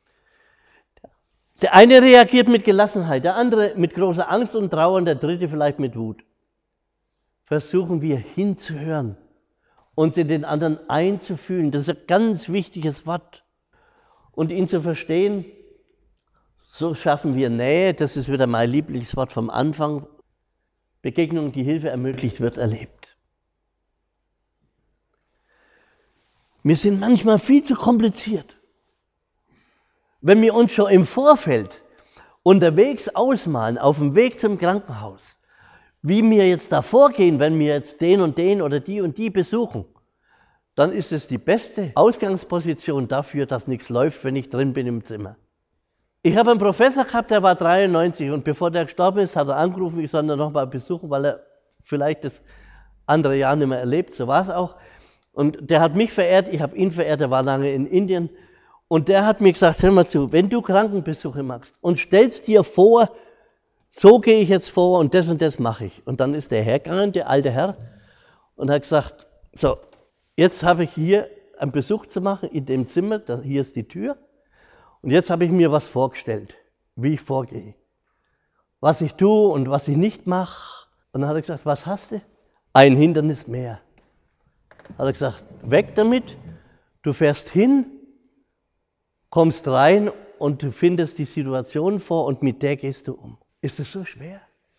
Der eine reagiert mit Gelassenheit, der andere mit großer Angst und Trauer und der dritte vielleicht mit Wut. Versuchen wir hinzuhören und in den anderen einzufühlen. Das ist ein ganz wichtiges Wort. Und ihn zu verstehen, so schaffen wir Nähe, das ist wieder mein Lieblingswort vom Anfang, Begegnung, die Hilfe ermöglicht wird, erlebt. Wir sind manchmal viel zu kompliziert. Wenn wir uns schon im Vorfeld unterwegs ausmalen, auf dem Weg zum Krankenhaus, wie wir jetzt da vorgehen, wenn wir jetzt den und den oder die und die besuchen, dann ist es die beste Ausgangsposition dafür, dass nichts läuft, wenn ich drin bin im Zimmer. Ich habe einen Professor gehabt, der war dreiundneunzig und bevor der gestorben ist, hat er angerufen, ich soll ihn noch mal besuchen, weil er vielleicht das andere Jahr nicht mehr erlebt, so war es auch. Und der hat mich verehrt, ich habe ihn verehrt, er war lange in Indien. Und der hat mir gesagt, hör mal zu, wenn du Krankenbesuche machst und stellst dir vor, so gehe ich jetzt vor und das und das mache ich. Und dann ist der hergegangen, der alte Herr, und hat gesagt, so, jetzt habe ich hier einen Besuch zu machen in dem Zimmer, da, hier ist die Tür. Und jetzt habe ich mir was vorgestellt, wie ich vorgehe, was ich tue und was ich nicht mache. Und dann hat er gesagt, was hast du? Ein Hindernis mehr. Hat er gesagt, weg damit, du fährst hin, kommst rein und du findest die Situation vor und mit der gehst du um. Ist das so schwer?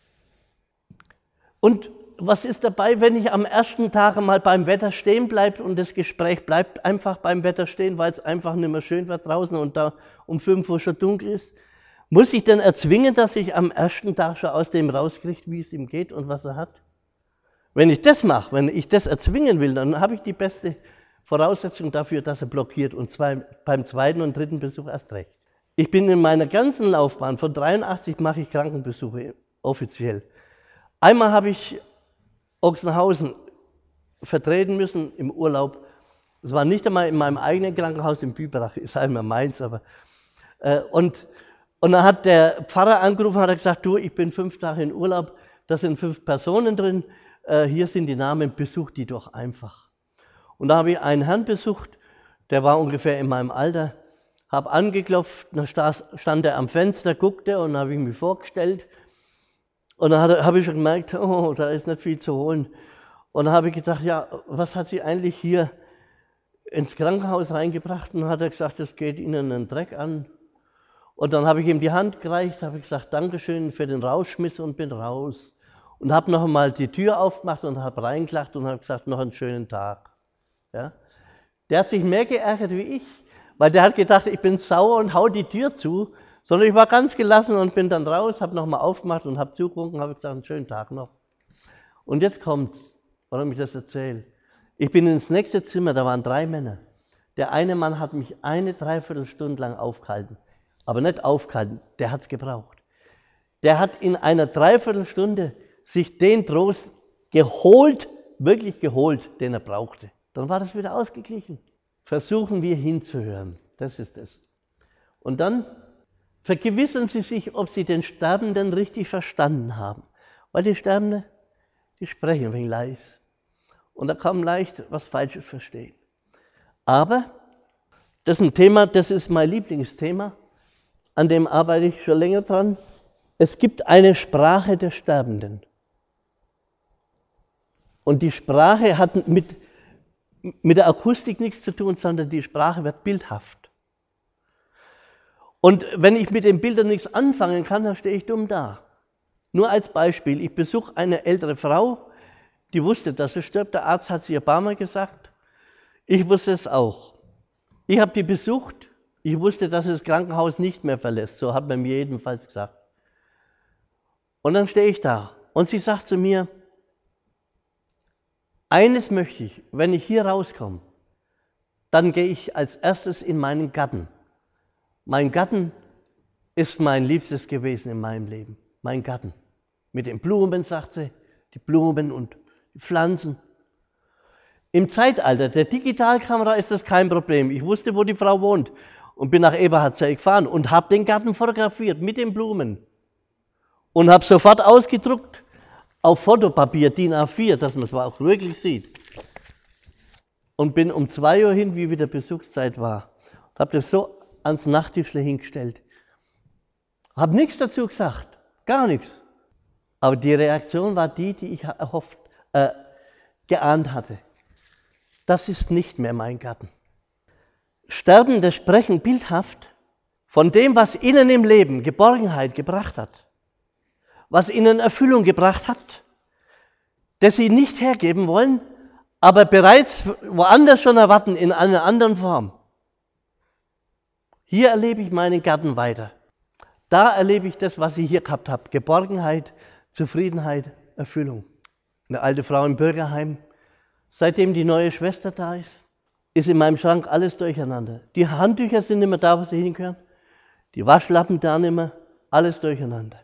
Und was ist dabei, wenn ich am ersten Tag mal beim Wetter stehen bleibe und das Gespräch bleibt einfach beim Wetter stehen, weil es einfach nicht mehr schön wird draußen und da um fünf Uhr schon dunkel ist? Muss ich denn erzwingen, dass ich am ersten Tag schon aus dem rauskriege, wie es ihm geht und was er hat? Wenn ich das mache, wenn ich das erzwingen will, dann habe ich die beste Voraussetzung dafür, dass er blockiert und zwar beim zweiten und dritten Besuch erst recht. Ich bin in meiner ganzen Laufbahn, von dreiundachtzig mache ich Krankenbesuche offiziell. Einmal habe ich Ochsenhausen vertreten müssen im Urlaub. Es war nicht einmal in meinem eigenen Krankenhaus in Biberach, ist einmal meins, aber äh, und, und dann hat der Pfarrer angerufen, hat er gesagt, du, ich bin fünf Tage in Urlaub, da sind fünf Personen drin, äh, hier sind die Namen, besuch die doch einfach. Und da habe ich einen Herrn besucht, der war ungefähr in meinem Alter, habe angeklopft, dann stand er am Fenster, guckte und dann habe ich mich vorgestellt. Und dann habe ich schon gemerkt, oh, da ist nicht viel zu holen. Und dann habe ich gedacht, ja, was hat sie eigentlich hier ins Krankenhaus reingebracht? Und dann hat er gesagt, das geht Ihnen einen Dreck an. Und dann habe ich ihm die Hand gereicht, habe ich gesagt, Dankeschön für den Rausschmiss und bin raus. Und habe noch einmal die Tür aufgemacht und habe reingelacht und habe gesagt, noch einen schönen Tag. Ja? Der hat sich mehr geärgert wie ich, weil der hat gedacht, ich bin sauer und hau die Tür zu. Sondern ich war ganz gelassen und bin dann raus, habe nochmal aufgemacht und habe zugewunken und habe gesagt, einen schönen Tag noch. Und jetzt kommt's, warum ich das erzähle. Ich bin ins nächste Zimmer, da waren drei Männer. Der eine Mann hat mich eine Dreiviertelstunde lang aufgehalten. Aber nicht aufgehalten, der hat's gebraucht. Der hat in einer Dreiviertelstunde sich den Trost geholt, wirklich geholt, den er brauchte. Dann war das wieder ausgeglichen. Versuchen wir hinzuhören, das ist es. Und dann vergewissern Sie sich, ob Sie den Sterbenden richtig verstanden haben. Weil die Sterbenden, die sprechen ein wenig leise. Und da kann man leicht was Falsches verstehen. Aber das ist ein Thema, das ist mein Lieblingsthema. An dem arbeite ich schon länger dran. Es gibt eine Sprache der Sterbenden. Und die Sprache hat mit, mit der Akustik nichts zu tun, sondern die Sprache wird bildhaft. Und wenn ich mit den Bildern nichts anfangen kann, dann stehe ich dumm da. Nur als Beispiel, ich besuche eine ältere Frau, die wusste, dass sie stirbt. Der Arzt hat sie ein paar Mal gesagt. Ich wusste es auch. Ich habe die besucht. Ich wusste, dass sie das Krankenhaus nicht mehr verlässt. So hat man mir jedenfalls gesagt. Und dann stehe ich da. Und sie sagt zu mir, eines möchte ich, wenn ich hier rauskomme, dann gehe ich als erstes in meinen Garten. Mein Garten ist mein Liebstes gewesen in meinem Leben. Mein Garten. Mit den Blumen, sagt sie, die Blumen und die Pflanzen. Im Zeitalter der Digitalkamera ist das kein Problem. Ich wusste, wo die Frau wohnt und bin nach Eberhardzell gefahren und habe den Garten fotografiert mit den Blumen. Und habe sofort ausgedruckt auf Fotopapier D I N A vier, dass man es auch wirklich sieht. Und bin um zwei Uhr hin, wie wieder Besuchszeit war. Habe das so ans Nachttischle hingestellt. Habe nichts dazu gesagt, gar nichts. Aber die Reaktion war die, die ich erhofft, äh, geahnt hatte. Das ist nicht mehr mein Garten. Sterbende sprechen bildhaft von dem, was ihnen im Leben Geborgenheit gebracht hat, was ihnen Erfüllung gebracht hat, das sie nicht hergeben wollen, aber bereits woanders schon erwarten in einer anderen Form. Hier erlebe ich meinen Garten weiter. Da erlebe ich das, was ich hier gehabt habe. Geborgenheit, Zufriedenheit, Erfüllung. Eine alte Frau im Bürgerheim, seitdem die neue Schwester da ist, ist in meinem Schrank alles durcheinander. Die Handtücher sind nicht mehr da, wo sie hingehören, die Waschlappen da nicht mehr, alles durcheinander.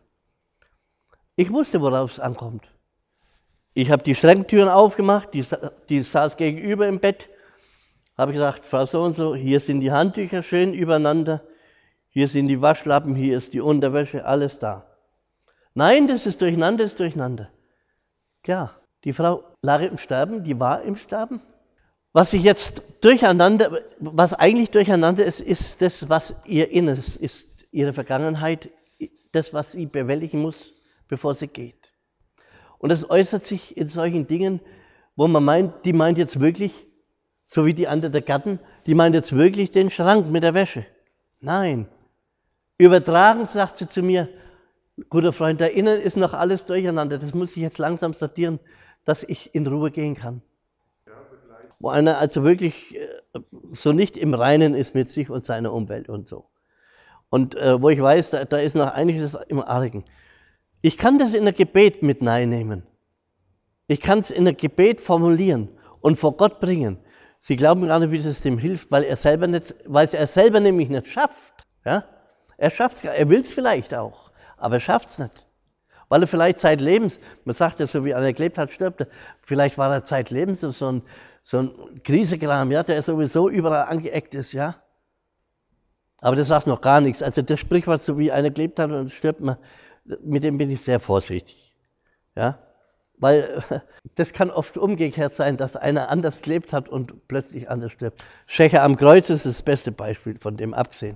Ich wusste, worauf es ankommt. Ich habe die Schranktüren aufgemacht, die, die saß gegenüber im Bett, habe gesagt, Frau so und so, hier sind die Handtücher schön übereinander, hier sind die Waschlappen, hier ist die Unterwäsche, alles da. Nein, das ist durcheinander, das ist durcheinander. Klar, die Frau lag im Sterben, die war im Sterben. Was sich jetzt durcheinander, was eigentlich durcheinander ist, ist das, was ihr Inneres ist, ihre Vergangenheit, das, was sie bewältigen muss, bevor sie geht. Und das äußert sich in solchen Dingen, wo man meint, die meint jetzt wirklich, so wie die andere der Gatten, die meint jetzt wirklich den Schrank mit der Wäsche. Nein. Übertragen sagt sie zu mir, guter Freund, da innen ist noch alles durcheinander, das muss ich jetzt langsam sortieren, dass ich in Ruhe gehen kann. Wo einer also wirklich so nicht im Reinen ist mit sich und seiner Umwelt und so. Und äh, wo ich weiß, da, da ist noch einiges im Argen. Ich kann das in ein Gebet mit reinnehmen. Ich kann es in ein Gebet formulieren und vor Gott bringen. Sie glauben gar nicht, wie es dem hilft, weil er selber nicht, weil es er selber nämlich nicht schafft. Ja? Er schafft es, er will es vielleicht auch, aber er schafft es nicht. Weil er vielleicht zeitlebens, man sagt ja so, wie einer gelebt hat, stirbt er, vielleicht war er zeitlebens so ein, so ein Krisekram, ja, der sowieso überall angeeckt ist, ja. Aber das sagt noch gar nichts. Also das Sprichwort, so wie einer gelebt hat und stirbt man, mit dem bin ich sehr vorsichtig. Ja? Weil das kann oft umgekehrt sein, dass einer anders gelebt hat und plötzlich anders stirbt. Schächer am Kreuz ist das beste Beispiel, von dem abgesehen.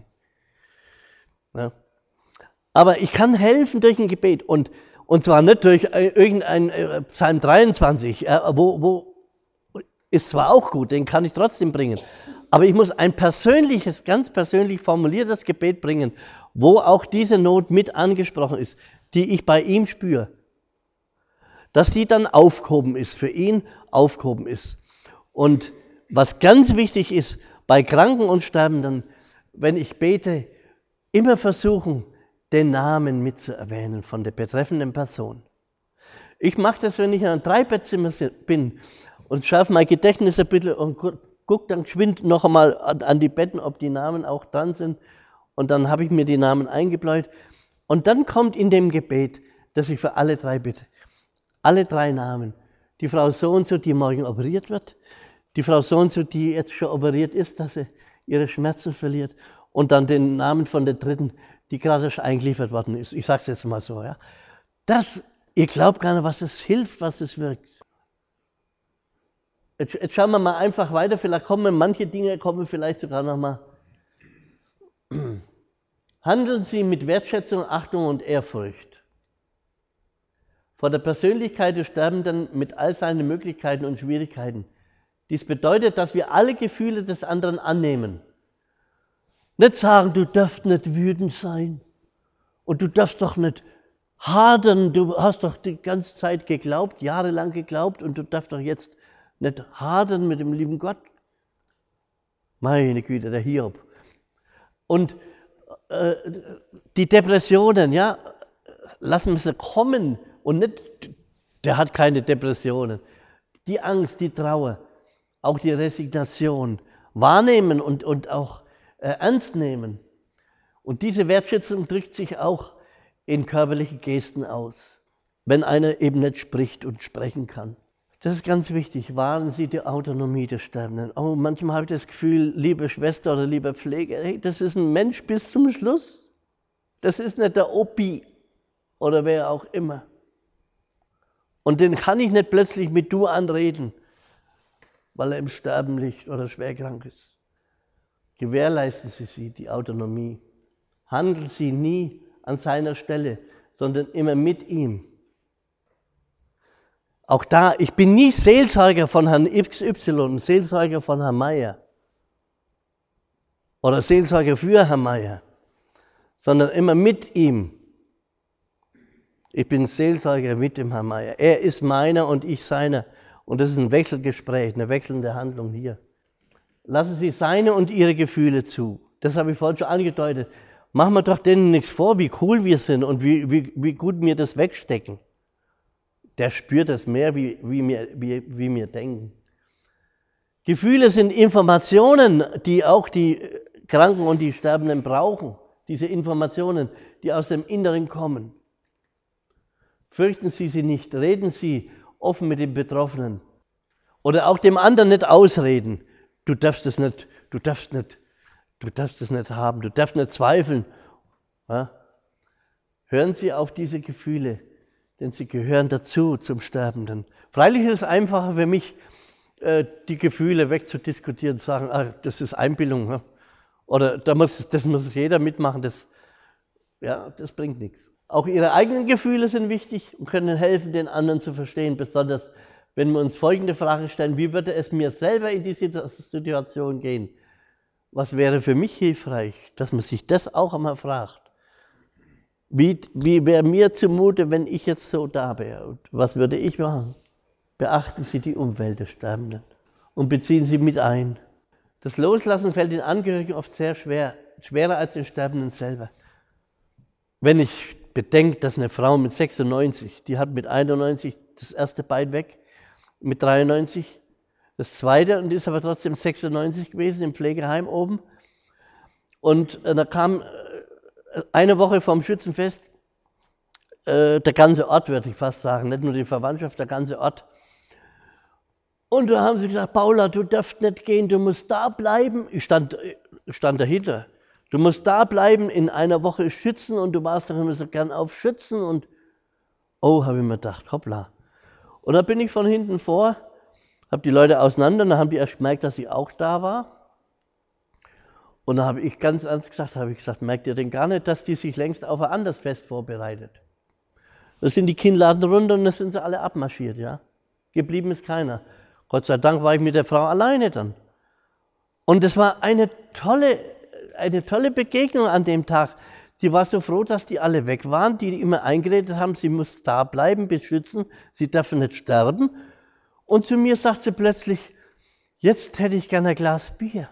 Ja? Aber ich kann helfen durch ein Gebet und, und zwar nicht durch irgendein äh, Psalm dreiundzwanzig, äh, wo, wo ist zwar auch gut, den kann ich trotzdem bringen, aber ich muss ein persönliches, ganz persönlich formuliertes Gebet bringen, wo auch diese Not mit angesprochen ist, die ich bei ihm spüre, dass die dann aufgehoben ist, für ihn aufgehoben ist. Und was ganz wichtig ist, bei Kranken und Sterbenden, wenn ich bete, immer versuchen, den Namen mitzuerwähnen von der betreffenden Person. Ich mache das, wenn ich in einem Dreibettzimmer bin und schärfe mein Gedächtnis ein bisschen und gucke dann geschwind noch einmal an die Betten, ob die Namen auch dran sind. Und dann habe ich mir die Namen eingebläut. Und dann kommt in dem Gebet, dass ich für alle drei bitte. Alle drei Namen. Die Frau so und so, die morgen operiert wird. Die Frau so und so, die jetzt schon operiert ist, dass sie ihre Schmerzen verliert. Und dann den Namen von der dritten, die gerade schon eingeliefert worden ist. Ich sage es jetzt mal so. Ja. Das, ihr glaubt gar nicht, was es hilft, was es wirkt. Jetzt, jetzt schauen wir mal einfach weiter. Vielleicht kommen manche Dinge, kommen vielleicht sogar noch mal. Handeln Sie mit Wertschätzung, Achtung und Ehrfurcht vor der Persönlichkeit des Sterbenden mit all seinen Möglichkeiten und Schwierigkeiten. Dies bedeutet, dass wir alle Gefühle des anderen annehmen. Nicht sagen, du darfst nicht wütend sein und du darfst doch nicht hadern, du hast doch die ganze Zeit geglaubt, jahrelang geglaubt und du darfst doch jetzt nicht hadern mit dem lieben Gott. Meine Güte, der Hiob. Und äh, die Depressionen, ja, lassen wir sie kommen und nicht, der hat keine Depressionen. Die Angst, die Trauer, auch die Resignation wahrnehmen und, und auch äh, ernst nehmen. Und diese Wertschätzung drückt sich auch in körperlichen Gesten aus, wenn einer eben nicht spricht und sprechen kann. Das ist ganz wichtig. Wahren Sie die Autonomie des Sterbenden. Oh, manchmal habe ich das Gefühl, liebe Schwester oder lieber Pfleger, hey, das ist ein Mensch bis zum Schluss. Das ist nicht der Opi oder wer auch immer. Und den kann ich nicht plötzlich mit du anreden, weil er im Sterben liegt oder schwer krank ist. Gewährleisten Sie sie die Autonomie. Handeln Sie nie an seiner Stelle, sondern immer mit ihm. Auch da, ich bin nie Seelsorger von Herrn X Y, Seelsorger von Herrn Meier oder Seelsorger für Herrn Meier, sondern immer mit ihm. Ich bin Seelsorger mit dem Herrn Meier. Er ist meiner und ich seiner. Und das ist ein Wechselgespräch, eine wechselnde Handlung hier. Lassen Sie seine und ihre Gefühle zu. Das habe ich vorhin schon angedeutet. Machen wir doch denen nichts vor, wie cool wir sind und wie, wie, wie gut wir das wegstecken. Der spürt es mehr, wie, wie, wir, wie, wie wir denken. Gefühle sind Informationen, die auch die Kranken und die Sterbenden brauchen. Diese Informationen, die aus dem Inneren kommen. Fürchten Sie sie nicht, reden Sie offen mit dem Betroffenen. Oder auch dem anderen nicht ausreden. Du darfst es nicht, du darfst nicht, du darfst es nicht haben, du darfst nicht zweifeln. Ja? Hören Sie auf diese Gefühle, denn sie gehören dazu zum Sterbenden. Freilich ist es einfacher für mich, die Gefühle wegzudiskutieren, zu sagen, ach, das ist Einbildung. Ne? Oder da muss, das muss jeder mitmachen, das, ja, das bringt nichts. Auch ihre eigenen Gefühle sind wichtig und können helfen, den anderen zu verstehen, besonders wenn wir uns folgende Frage stellen: Wie würde es mir selber in diese Situation gehen? Was wäre für mich hilfreich, dass man sich das auch einmal fragt? Wie, wie wäre mir zumute, wenn ich jetzt so da wäre? Und was würde ich machen? Beachten Sie die Umwelt des Sterbenden und beziehen Sie mit ein. Das Loslassen fällt den Angehörigen oft sehr schwer, schwerer als den Sterbenden selber. Wenn ich bedenke, dass eine Frau mit sechsundneunzig, die hat mit einundneunzig das erste Bein weg, mit dreiundneunzig das zweite, und ist aber trotzdem sechsundneunzig gewesen im Pflegeheim oben. Und äh, da kam äh, eine Woche vorm Schützenfest äh, der ganze Ort, würde ich fast sagen, nicht nur die Verwandtschaft, der ganze Ort. Und da haben sie gesagt: Paula, du darfst nicht gehen, du musst da bleiben. Ich stand, stand dahinter. Du musst da bleiben, in einer Woche schützen, und du warst doch immer so gern auf Schützen. Und oh, habe ich mir gedacht, hoppla. Und dann bin ich von hinten vor, habe die Leute auseinander, und dann haben die erst gemerkt, dass ich auch da war. Und dann habe ich ganz ernst gesagt, habe ich gesagt, merkt ihr denn gar nicht, dass die sich längst auf ein anderes Fest vorbereitet? Da sind die Kinnladen runter und da sind sie alle abmarschiert, ja. Geblieben ist keiner. Gott sei Dank war ich mit der Frau alleine dann. Und das war eine tolle, eine tolle Begegnung an dem Tag. Sie war so froh, dass die alle weg waren, die immer eingeredet haben, sie muss da bleiben, beschützen, sie dürfen nicht sterben. Und zu mir sagt sie plötzlich: Jetzt hätte ich gerne ein Glas Bier.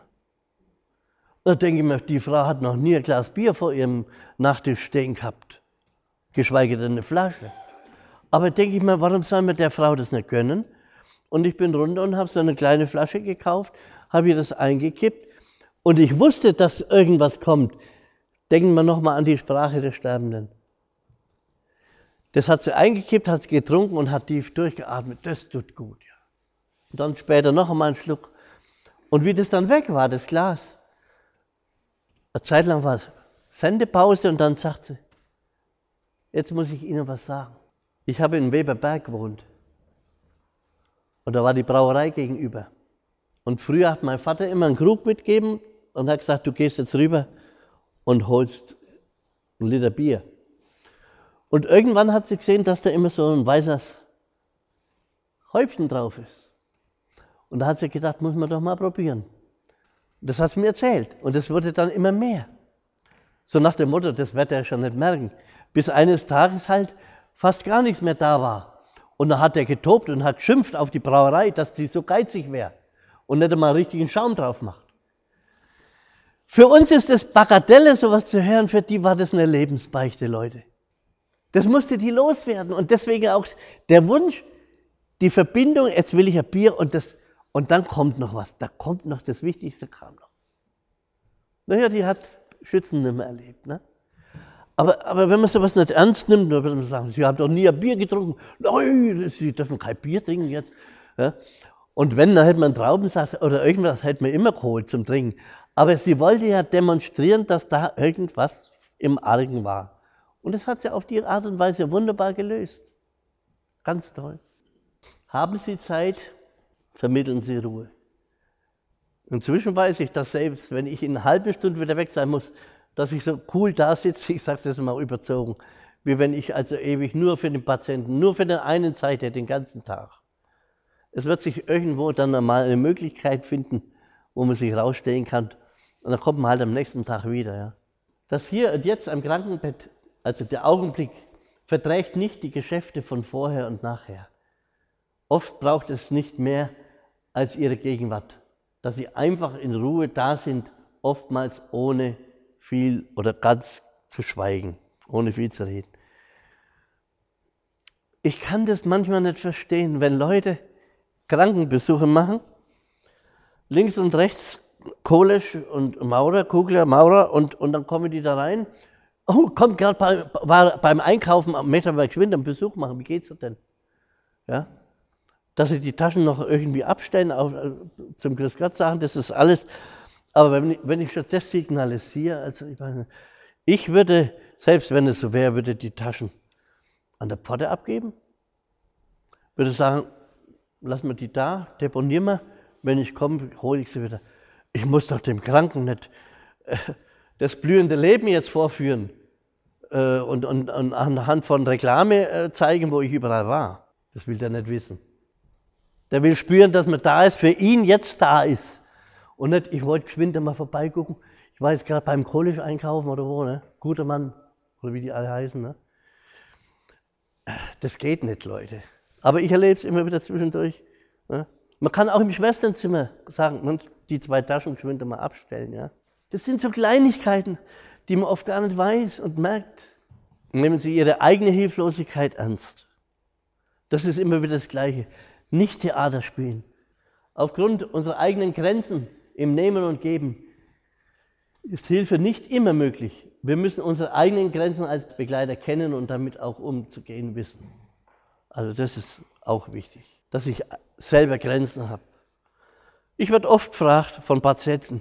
Da denke ich mir, die Frau hat noch nie ein Glas Bier vor ihrem Nachttisch stehen gehabt, geschweige denn eine Flasche. Aber denke ich mir, warum soll man der Frau das nicht gönnen? Und ich bin runter und habe so eine kleine Flasche gekauft, habe ihr das eingekippt, und ich wusste, dass irgendwas kommt. Denken wir nochmal an die Sprache der Sterbenden. Das hat sie eingekippt, hat sie getrunken und hat tief durchgeatmet. Das tut gut. Ja. Und dann später noch einmal einen Schluck. Und wie das dann weg war, das Glas, eine Zeit lang war es Sendepause, und dann sagt sie: Jetzt muss ich Ihnen was sagen. Ich habe in Weberberg gewohnt. Und da war die Brauerei gegenüber. Und früher hat mein Vater immer einen Krug mitgegeben und hat gesagt: Du gehst jetzt rüber und holst einen Liter Bier. Und irgendwann hat sie gesehen, dass da immer so ein weißes Häufchen drauf ist. Und da hat sie gedacht, muss man doch mal probieren. Das hat sie mir erzählt. Und es wurde dann immer mehr. So nach dem Motto, das wird er schon nicht merken. Bis eines Tages halt fast gar nichts mehr da war. Und dann hat er getobt und hat geschimpft auf die Brauerei, dass sie so geizig wäre und nicht einmal richtigen Schaum drauf macht. Für uns ist das Bagatelle, sowas zu hören, für die war das eine Lebensbeichte, Leute. Das musste die loswerden, und deswegen auch der Wunsch, die Verbindung: Jetzt will ich ein Bier, und, das, und dann kommt noch was, da kommt noch das Wichtigste, kam noch. Naja, die hat Schützen nicht mehr erlebt, ne? Aber, aber wenn man sowas nicht ernst nimmt, dann würde man sagen, Sie haben doch nie ein Bier getrunken. Nein, Sie dürfen kein Bier trinken jetzt. Ja? Und wenn, dann hätte man Traubensaft oder irgendwas, hätte man immer geholt zum Trinken. Aber sie wollte ja demonstrieren, dass da irgendwas im Argen war. Und das hat sie auf die Art und Weise wunderbar gelöst. Ganz toll. Haben Sie Zeit, vermitteln Sie Ruhe. Inzwischen weiß ich, dass selbst wenn ich in einer halben Stunde wieder weg sein muss, dass ich so cool da sitze, ich sage das mal überzogen, wie wenn ich also ewig nur für den Patienten, nur für den einen Zeit hätte, den ganzen Tag. Es wird sich irgendwo dann mal eine Möglichkeit finden, wo man sich rausstellen kann, und dann kommt man halt am nächsten Tag wieder. Ja. Das hier und jetzt am Krankenbett, also der Augenblick, verträgt nicht die Geschäfte von vorher und nachher. Oft braucht es nicht mehr als ihre Gegenwart, dass sie einfach in Ruhe da sind, oftmals ohne viel oder ganz zu schweigen, ohne viel zu reden. Ich kann das manchmal nicht verstehen, wenn Leute Krankenbesuche machen, links und rechts Kolesch und Maurer, Kugler, Maurer und, und dann kommen die da rein. Oh, kommt gerade bei, war beim Einkaufen am Meter bei geschwind einen Besuch machen, wie geht's denn? Ja? Dass sie die Taschen noch irgendwie abstellen, auf, zum Grüß Gott sagen, das ist alles. Aber wenn, wenn ich schon das signalisiere, also ich, meine, ich würde, selbst wenn es so wäre, würde die Taschen an der Pforte abgeben, würde sagen, lass mir die da, deponieren wir, wenn ich komme, hole ich sie wieder. Ich muss doch dem Kranken nicht äh, das blühende Leben jetzt vorführen äh, und, und, und anhand von Reklame äh, zeigen, wo ich überall war. Das will der nicht wissen. Der will spüren, dass man da ist, für ihn jetzt da ist. Und nicht, ich wollte geschwind mal vorbeigucken. Ich war jetzt gerade beim Kolesch einkaufen oder wo, ne? Guter Mann, oder wie die alle heißen. Ne? Das geht nicht, Leute. Aber ich erlebe es immer wieder zwischendurch. Ne? Man kann auch im Schwesternzimmer sagen, man die zwei Taschen geschwind mal abstellen. Ja? Das sind so Kleinigkeiten, die man oft gar nicht weiß und merkt. Nehmen Sie Ihre eigene Hilflosigkeit ernst. Das ist immer wieder das Gleiche. Nicht Theater spielen. Aufgrund unserer eigenen Grenzen im Nehmen und Geben ist Hilfe nicht immer möglich. Wir müssen unsere eigenen Grenzen als Begleiter kennen und damit auch umzugehen wissen. Also das ist auch wichtig, dass ich selber Grenzen habe. Ich werde oft gefragt von Patienten,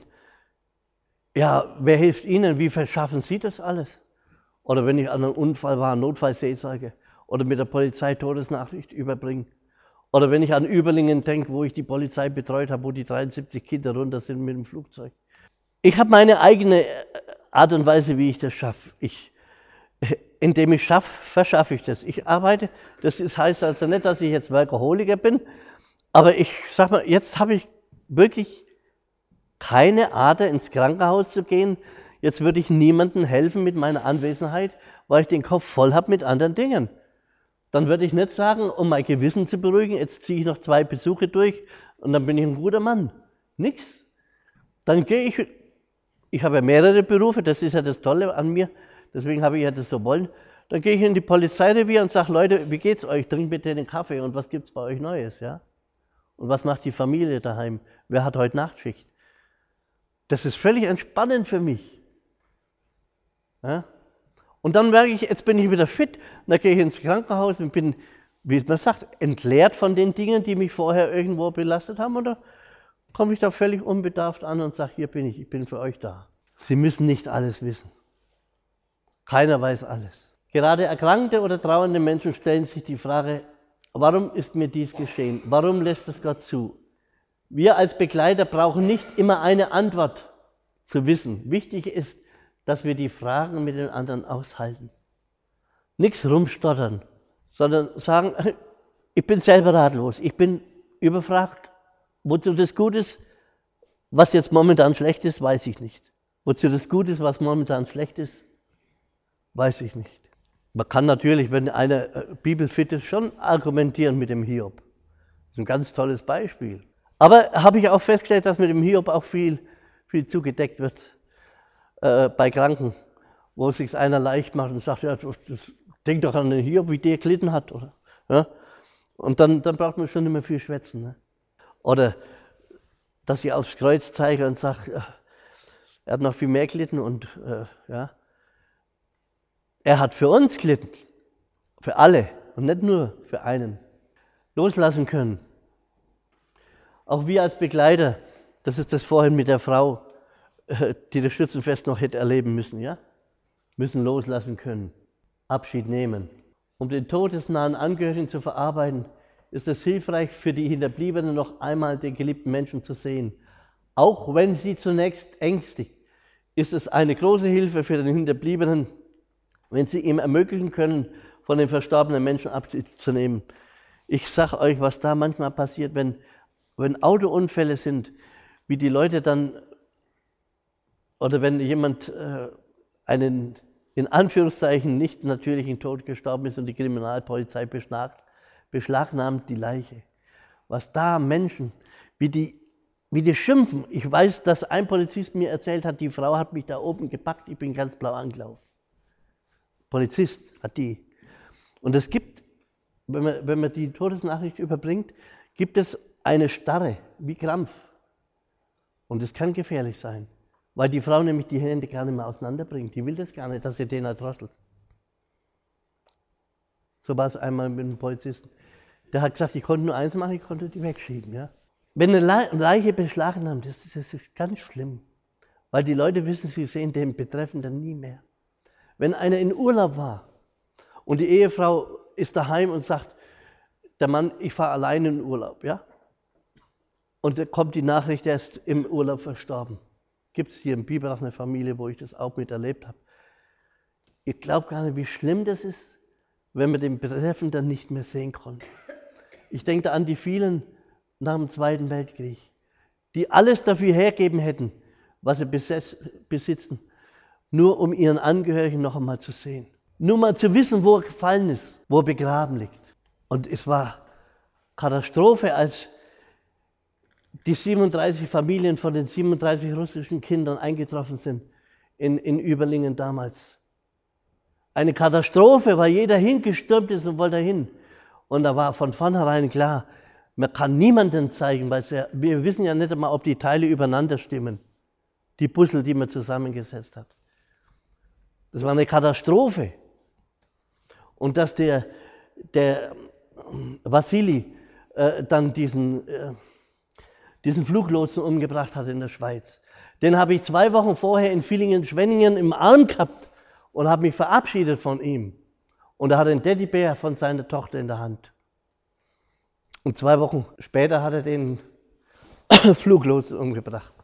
ja, wer hilft Ihnen, wie verschaffen Sie das alles? Oder wenn ich an einem Unfall war, Notfallseelsorge oder mit der Polizei Todesnachricht überbringen. Oder wenn ich an Überlingen denke, wo ich die Polizei betreut habe, wo die dreiundsiebzig Kinder runter sind mit dem Flugzeug. Ich habe meine eigene Art und Weise, wie ich das schaffe. Ich, indem ich schaffe, verschaffe ich das. Ich arbeite, das ist, heißt also nicht, dass ich jetzt Workaholiker bin, aber ich sag mal, jetzt habe ich wirklich keine Ader ins Krankenhaus zu gehen. Jetzt würde ich niemandem helfen mit meiner Anwesenheit, weil ich den Kopf voll habe mit anderen Dingen. Dann würde ich nicht sagen, um mein Gewissen zu beruhigen, jetzt ziehe ich noch zwei Besuche durch und dann bin ich ein guter Mann. Nix. Dann gehe ich, ich habe ja mehrere Berufe, das ist ja das Tolle an mir, deswegen habe ich ja das so wollen. Dann gehe ich in die Polizeirevier und sage, Leute, wie geht's euch? Trinkt bitte einen Kaffee und was gibt's bei euch Neues? Ja? Und was macht die Familie daheim? Wer hat heute Nachtschicht? Das ist völlig entspannend für mich. Ja? Und dann merke ich, jetzt bin ich wieder fit, dann gehe ich ins Krankenhaus und bin, wie man sagt, entleert von den Dingen, die mich vorher irgendwo belastet haben. Und dann komme ich da völlig unbedarft an und sage, hier bin ich, ich bin für euch da. Sie müssen nicht alles wissen. Keiner weiß alles. Gerade erkrankte oder trauernde Menschen stellen sich die Frage, warum ist mir dies geschehen? Warum lässt es Gott zu? Wir als Begleiter brauchen nicht immer eine Antwort zu wissen. Wichtig ist, dass wir die Fragen mit den anderen aushalten. Nichts rumstottern, sondern sagen, ich bin selber ratlos, ich bin überfragt. Wozu das gut ist, was jetzt momentan schlecht ist, weiß ich nicht. Wozu das gut ist, was momentan schlecht ist, weiß ich nicht. Man kann natürlich, wenn einer bibelfit ist, schon argumentieren mit dem Hiob. Das ist ein ganz tolles Beispiel. Aber habe ich auch festgestellt, dass mit dem Hiob auch viel, viel zugedeckt wird. Bei Kranken, wo es sich einer leicht macht und sagt, ja, das, denk doch an den Hiob, wie der gelitten hat. Oder, ja? Und dann, dann braucht man schon nicht mehr viel schwätzen. Ne? Oder dass ich aufs Kreuz zeige und sage, er hat noch viel mehr gelitten und äh, ja, er hat für uns gelitten, für alle und nicht nur für einen. Loslassen können. Auch wir als Begleiter, das ist das vorhin mit der Frau, die das Schützenfest noch hätte erleben müssen, ja? Müssen loslassen können, Abschied nehmen. Um den Tod des nahen Angehörigen zu verarbeiten, ist es hilfreich für die Hinterbliebenen noch einmal den geliebten Menschen zu sehen. Auch wenn sie zunächst ängstigt, ist es eine große Hilfe für den Hinterbliebenen, wenn sie ihm ermöglichen können, von dem verstorbenen Menschen Abschied zu nehmen. Ich sage euch, was da manchmal passiert, wenn, wenn Autounfälle sind, wie die Leute dann oder wenn jemand äh, einen in Anführungszeichen nicht natürlichen Tod gestorben ist und die Kriminalpolizei beschlag, beschlagnahmt die Leiche. Was da Menschen, wie die, wie die schimpfen. Ich weiß, dass ein Polizist mir erzählt hat, die Frau hat mich da oben gepackt, ich bin ganz blau angelaufen. Polizist hat die. Und es gibt, wenn man, wenn man die Todesnachricht überbringt, gibt es eine Starre, wie Krampf. Und es kann gefährlich sein, weil die Frau nämlich die Hände gar nicht mehr auseinanderbringt. Die will das gar nicht, dass sie den erdrosselt. So war es einmal mit einem Polizisten. Der hat gesagt, ich konnte nur eins machen, ich konnte die wegschieben. Ja? Wenn eine Leiche beschlagnahmt ist, das ist ganz schlimm. Weil die Leute wissen, sie sehen den Betreffenden nie mehr. Wenn einer in Urlaub war und die Ehefrau ist daheim und sagt, der Mann, ich fahre alleine in Urlaub, ja? Und da kommt die Nachricht, er ist im Urlaub verstorben. Gibt es hier in Biberach eine Familie, wo ich das auch miterlebt habe. Ich glaube gar nicht, wie schlimm das ist, wenn man den Betreffenden nicht mehr sehen konnte. Ich denke da an die vielen nach dem Zweiten Weltkrieg, die alles dafür hergeben hätten, was sie besetz, besitzen, nur um ihren Angehörigen noch einmal zu sehen. Nur mal zu wissen, wo er gefallen ist, wo er begraben liegt. Und es war Katastrophe, als die siebenunddreißig Familien von den siebenunddreißig russischen Kindern eingetroffen sind in, in Überlingen damals. Eine Katastrophe, weil jeder hingestürmt ist und wollte hin. Und da war von vornherein klar, man kann niemanden zeigen, weil ja, wir wissen ja nicht einmal, ob die Teile übereinander stimmen. Die Puzzle, die man zusammengesetzt hat. Das war eine Katastrophe. Und dass der, der Wassili äh, dann diesen, äh, diesen Fluglotsen umgebracht hat in der Schweiz, den habe ich zwei Wochen vorher in Villingen-Schwenningen im Arm gehabt und habe mich verabschiedet von ihm. Und er hat einen Teddybär von seiner Tochter in der Hand. Und zwei Wochen später hat er den Fluglotsen umgebracht.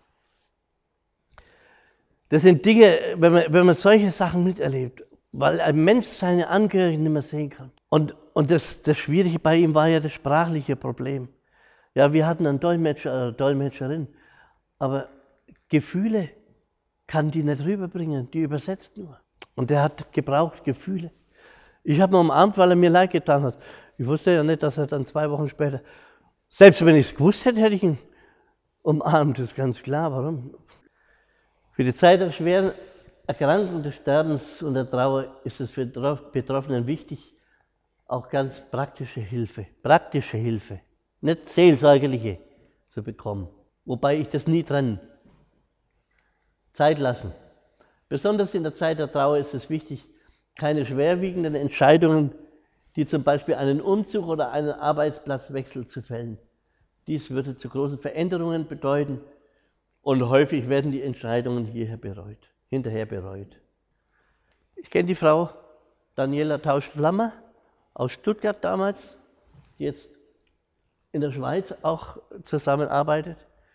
Das sind Dinge, wenn man, wenn man solche Sachen miterlebt, weil ein Mensch seine Angehörigen nicht mehr sehen kann. Und, und das, das Schwierige bei ihm war ja das sprachliche Problem. Ja, wir hatten einen Dolmetscher oder Dolmetscherin, aber Gefühle kann die nicht rüberbringen, die übersetzt nur. Und der hat gebraucht Gefühle. Ich habe ihn umarmt, weil er mir leid getan hat. Ich wusste ja nicht, dass er dann zwei Wochen später, selbst wenn ich es gewusst hätte, hätte ich ihn umarmt, das ist ganz klar. Warum? Für die Zeit der schweren Erkrankung, des Sterbens und der Trauer ist es für Betroffenen wichtig, auch ganz praktische Hilfe, praktische Hilfe, nicht seelsorgerliche zu bekommen. Wobei ich das nie trenne. Zeit lassen. Besonders in der Zeit der Trauer ist es wichtig, keine schwerwiegenden Entscheidungen, die zum Beispiel einen Umzug oder einen Arbeitsplatzwechsel zu fällen. Dies würde zu großen Veränderungen bedeuten und häufig werden die Entscheidungen hierher bereut, hinterher bereut. Ich kenne die Frau Daniela Tausch-Flammer aus Stuttgart damals, die jetzt in der Schweiz auch zusammenarbeitet.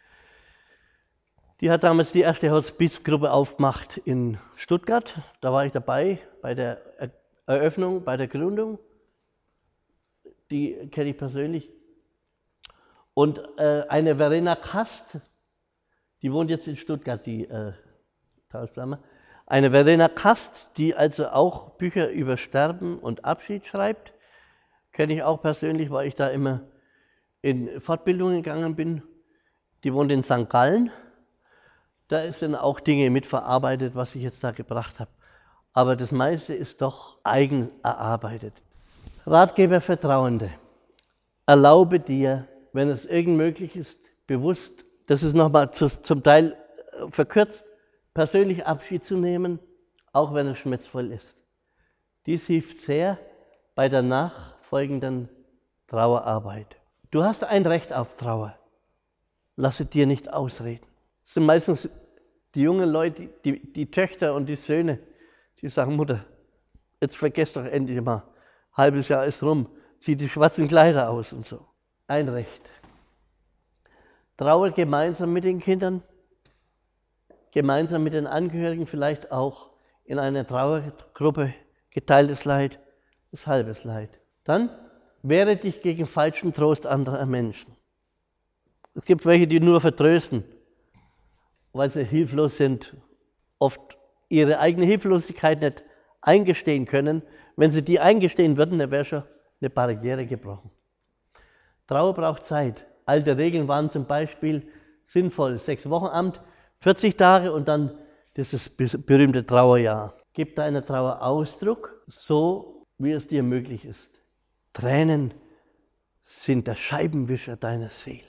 Die hat damals die erste Hospizgruppe aufgemacht in Stuttgart. Da war ich dabei bei der Eröffnung, bei der Gründung. Die kenne ich persönlich. Und äh, eine Verena Kast, die wohnt jetzt in Stuttgart, die äh, Tauschflamme. Eine Verena Kast, die also auch Bücher über Sterben und Abschied schreibt, kenne ich auch persönlich, weil ich da immer in Fortbildungen gegangen bin. Die wohnt in Sankt Gallen. Da sind auch Dinge mitverarbeitet, was ich jetzt da gebracht habe. Aber das meiste ist doch eigen erarbeitet. Ratgeber für Trauernde. Erlaube dir, wenn es irgend möglich ist, bewusst, das ist nochmal zu, zum Teil verkürzt, persönlich Abschied zu nehmen, auch wenn es schmerzvoll ist. Dies hilft sehr bei der nachfolgenden Trauerarbeit. Du hast ein Recht auf Trauer. Lasse dir nicht ausreden. Es sind meistens die jungen Leute, die, die Töchter und die Söhne, die sagen, Mutter, jetzt vergesst doch endlich mal, halbes Jahr ist rum, zieh die schwarzen Kleider aus und so. Ein Recht. Trauer gemeinsam mit den Kindern, gemeinsam mit den Angehörigen, vielleicht auch in einer Trauergruppe, geteiltes Leid ist halbes Leid. Dann wehre dich gegen falschen Trost anderer Menschen. Es gibt welche, die nur vertrösten, weil sie hilflos sind, oft ihre eigene Hilflosigkeit nicht eingestehen können. Wenn sie die eingestehen würden, dann wäre schon eine Barriere gebrochen. Trauer braucht Zeit. Alte Regeln waren zum Beispiel sinnvoll. Sechs Wochen Amt, vierzig Tage und dann dieses berühmte Trauerjahr. Gib deiner Trauer Ausdruck, so wie es dir möglich ist. Tränen sind der Scheibenwischer deiner Seele.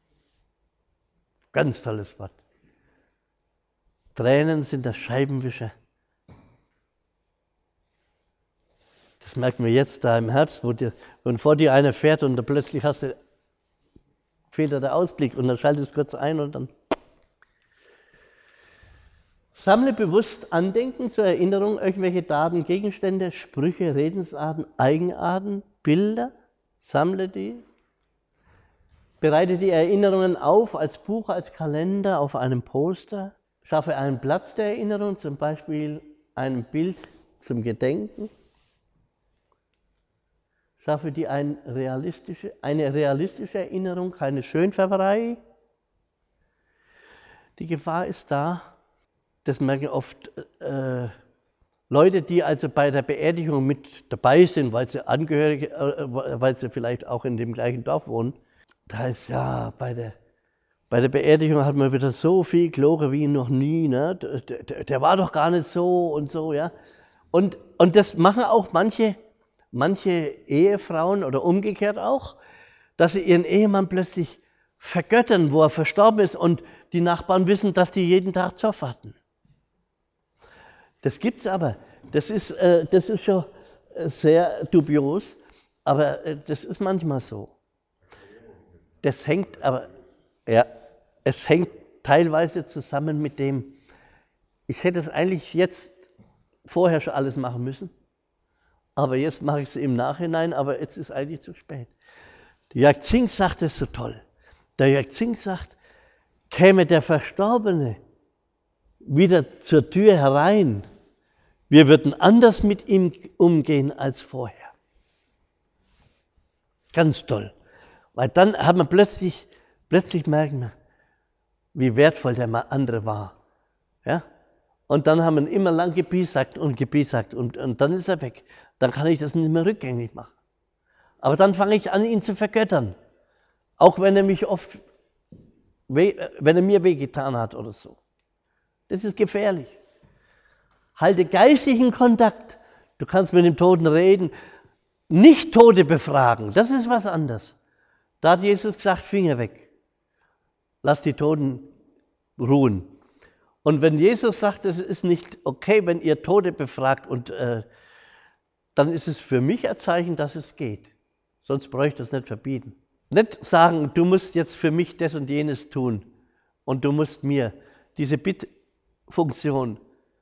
Ganz tolles Wort. Tränen sind der Scheibenwischer. Das merken wir jetzt da im Herbst, wo, dir, wo vor dir einer fährt und da plötzlich hast du, fehlt dir der Ausblick und dann schaltest du kurz ein und dann. Sammle bewusst Andenken zur Erinnerung, irgendwelche Daten, Gegenstände, Sprüche, Redensarten, Eigenarten, Bilder. Sammle die. Bereite die Erinnerungen auf als Buch, als Kalender, auf einem Poster. Schaffe einen Platz der Erinnerung, zum Beispiel ein Bild zum Gedenken. Schaffe dir ein realistische, eine realistische Erinnerung, keine Schönfärberei. Die Gefahr ist da, das merken oft äh, Leute, die also bei der Beerdigung mit dabei sind, weil sie Angehörige, äh, weil sie vielleicht auch in dem gleichen Dorf wohnen. Da ist ja, bei der, bei der Beerdigung hat man wieder so viel Glore wie noch nie. Ne? Der, der, der war doch gar nicht so und so. Ja? Und, und das machen auch manche, manche Ehefrauen oder umgekehrt auch, dass sie ihren Ehemann plötzlich vergöttern, wo er verstorben ist und die Nachbarn wissen, dass die jeden Tag Zoff hatten. Das gibt es aber. Das ist, äh, das ist schon sehr dubios, aber äh, das ist manchmal so. Das hängt aber, ja, es hängt teilweise zusammen mit dem, ich hätte es eigentlich jetzt vorher schon alles machen müssen, aber jetzt mache ich es im Nachhinein, aber jetzt ist eigentlich zu spät. Der Jörg Zink sagt es so toll. Der Jörg Zink sagt, käme der Verstorbene wieder zur Tür herein, wir würden anders mit ihm umgehen als vorher. Ganz toll. Weil dann haben wir plötzlich, plötzlich merken wir, wie wertvoll der andere war. Ja? Und dann haben wir ihn immer lang gebiesackt und gebiesackt und, und dann ist er weg. Dann kann ich das nicht mehr rückgängig machen. Aber dann fange ich an, ihn zu vergöttern. Auch wenn er mich oft, weh, wenn er mir wehgetan hat oder so. Das ist gefährlich. Halte geistlichen Kontakt. Du kannst mit dem Toten reden. Nicht Tote befragen, das ist was anderes. Da hat Jesus gesagt, Finger weg. Lass die Toten ruhen. Und wenn Jesus sagt, es ist nicht okay, wenn ihr Tote befragt, und äh, dann ist es für mich ein Zeichen, dass es geht. Sonst bräuchte ich das nicht verbieten. Nicht sagen, du musst jetzt für mich das und jenes tun und du musst mir diese Bittfunktion,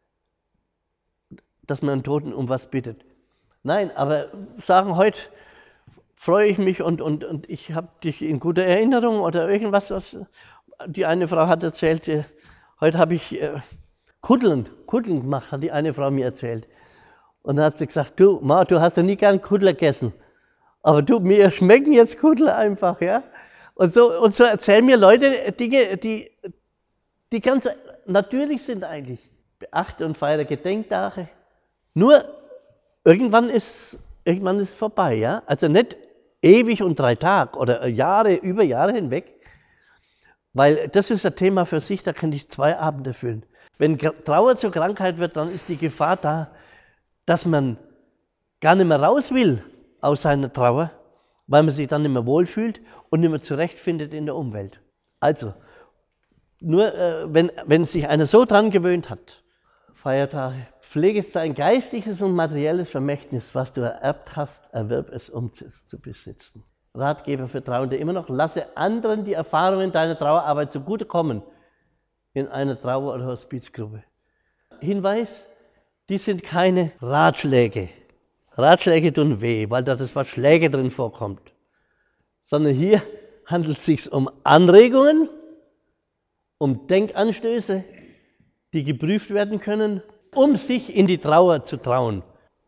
dass man einen Toten um was bittet. Nein, aber sagen, heute freue ich mich und, und, und ich habe dich in guter Erinnerung oder irgendwas, was die eine Frau hat erzählt, äh, heute habe ich äh, Kuddeln, Kuddeln gemacht, hat die eine Frau mir erzählt. Und dann hat sie gesagt, du, Ma, du hast ja nie gern Kuddler gegessen, aber du, mir schmecken jetzt Kuddler einfach, ja. Und so, und so erzählen mir Leute Dinge, die, die ganz natürlich sind eigentlich. Beachte und feiere Gedenktage. Nur irgendwann ist irgendwann ist vorbei, ja. Also nicht ewig und drei Tage oder Jahre, über Jahre hinweg, weil das ist ein Thema für sich, da kann ich zwei Abende füllen. Wenn Trauer zur Krankheit wird, dann ist die Gefahr da, dass man gar nicht mehr raus will aus seiner Trauer, weil man sich dann nicht mehr wohlfühlt und nicht mehr zurechtfindet in der Umwelt. Also, nur äh, wenn, wenn sich einer so dran gewöhnt hat, Feiertage, pflege dein geistliches und materielles Vermächtnis, was du ererbt hast, erwirb es, um es zu besitzen. Ratgeber für Trauernde immer noch, lasse anderen die Erfahrungen deiner Trauerarbeit zugutekommen in einer Trauer- oder Hospizgruppe. Hinweis, die sind keine Ratschläge. Ratschläge tun weh, weil da das Wort Schläge drin vorkommt. Sondern hier handelt es sich um Anregungen, um Denkanstöße, die geprüft werden können, um sich in die Trauer zu trauen.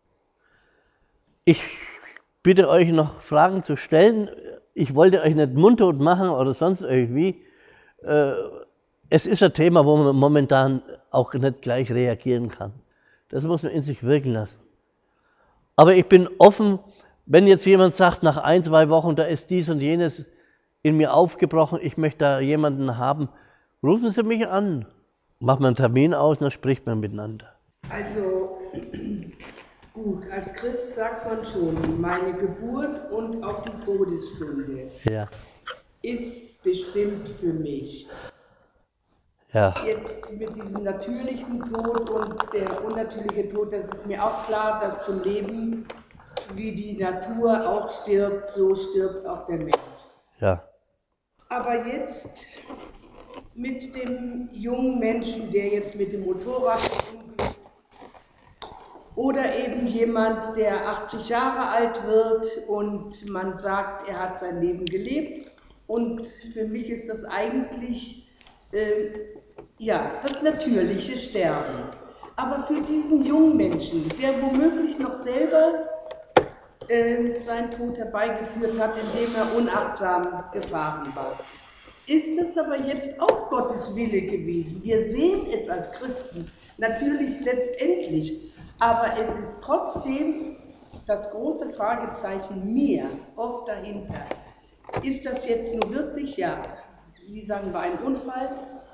Ich bitte euch noch Fragen zu stellen. Ich wollte euch nicht mundtot machen oder sonst irgendwie. Es ist ein Thema, wo man momentan auch nicht gleich reagieren kann. Das muss man in sich wirken lassen. Aber ich bin offen, wenn jetzt jemand sagt, nach ein, zwei Wochen, da ist dies und jenes in mir aufgebrochen, ich möchte da jemanden haben, rufen Sie mich an. Machen wir einen Termin aus, dann spricht man miteinander. Also, Gut, als Christ sagt man schon, meine Geburt und auch die Todesstunde Ja. ist bestimmt für mich. Ja. Jetzt mit diesem natürlichen Tod und der unnatürliche Tod, das ist mir auch klar, dass zum Leben, wie die Natur auch stirbt, so stirbt auch der Mensch. Ja. Aber jetzt mit dem jungen Menschen, der jetzt mit dem Motorrad verunglückt, oder eben jemand, der achtzig Jahre alt wird und man sagt, er hat sein Leben gelebt, und für mich ist das eigentlich äh, ja, das natürliche Sterben. Aber für diesen jungen Menschen, der womöglich noch selber äh, seinen Tod herbeigeführt hat, indem er unachtsam gefahren war, ist das aber jetzt auch Gottes Wille gewesen. Wir sehen es als Christen natürlich letztendlich, aber es ist trotzdem das große Fragezeichen mir oft dahinter. Ist das jetzt nur wirklich, ja, wie sagen wir, ein Unfall,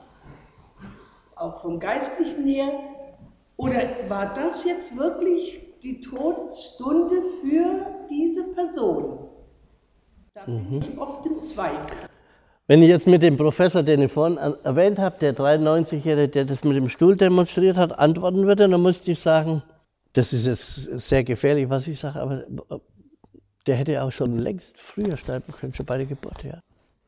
auch vom Geistlichen her, oder war das jetzt wirklich die Todesstunde für diese Person? Da bin Mhm. ich oft im Zweifel. Wenn ich jetzt mit dem Professor, den ich vorhin erwähnt habe, der dreiundneunzigjährige, der das mit dem Stuhl demonstriert hat, antworten würde, dann müsste ich sagen, das ist jetzt sehr gefährlich, was ich sage, aber der hätte auch schon längst früher sterben können, schon bei der Geburt. Ja.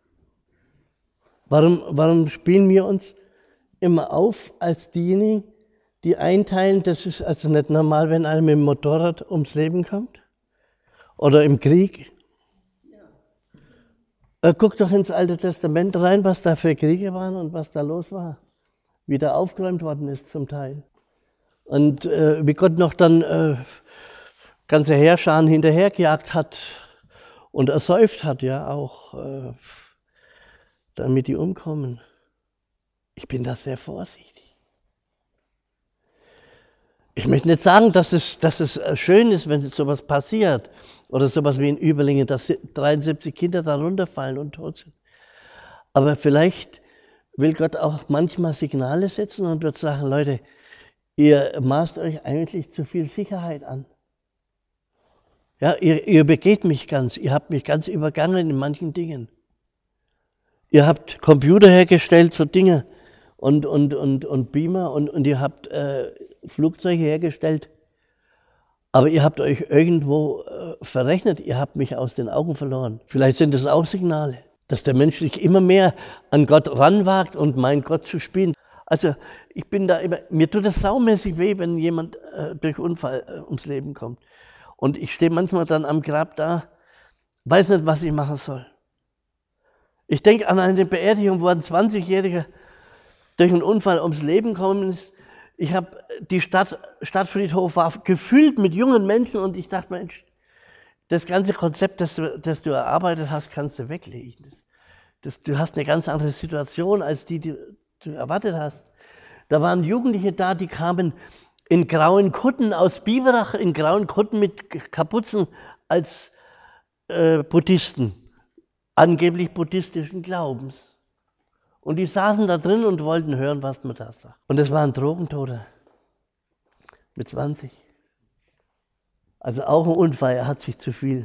Warum, warum spielen wir uns immer auf als diejenigen, die einteilen, das ist also nicht normal, wenn einer mit dem Motorrad ums Leben kommt? Oder im Krieg? Äh, guck doch ins Alte Testament rein, was da für Kriege waren und was da los war. Wie da aufgeräumt worden ist zum Teil. Und äh, wie Gott noch dann äh, ganze Heerscharen hinterhergejagt hat und ersäuft hat, ja auch, äh, damit die umkommen. Ich bin da sehr vorsichtig. Ich möchte nicht sagen, dass es, dass es schön ist, wenn sowas passiert. Oder sowas wie in Überlingen, dass dreiundsiebzig Kinder da runterfallen und tot sind. Aber vielleicht will Gott auch manchmal Signale setzen und wird sagen, Leute, ihr maßt euch eigentlich zu viel Sicherheit an. Ja, ihr, ihr begeht mich ganz, ihr habt mich ganz übergangen in manchen Dingen. Ihr habt Computer hergestellt, so Dinge, und, und, und, und Beamer, und, und ihr habt äh, Flugzeuge hergestellt. Aber ihr habt euch irgendwo äh, verrechnet, ihr habt mich aus den Augen verloren. Vielleicht sind das auch Signale, dass der Mensch sich immer mehr an Gott ranwagt und meint, Gott zu spielen. Also ich bin da immer, mir tut das saumäßig weh, wenn jemand äh, durch Unfall äh, ums Leben kommt. Und ich stehe manchmal dann am Grab da, weiß nicht, was ich machen soll. Ich denke an eine Beerdigung, wo ein zwanzigjähriger durch einen Unfall ums Leben gekommen ist. Ich habe die Stadt, Stadtfriedhof war gefüllt mit jungen Menschen und ich dachte, Mensch, das ganze Konzept, das du, das du erarbeitet hast, kannst du weglegen. Das, das, du hast eine ganz andere Situation als die, die du erwartet hast. Da waren Jugendliche da, die kamen in grauen Kutten aus Biberach, in grauen Kutten mit Kapuzen als äh, Buddhisten, angeblich buddhistischen Glaubens. Und die saßen da drin und wollten hören, was man da sagt. Und das war ein Drogentoter mit zwanzig. Also auch ein Unfall, er hat sich zu viel.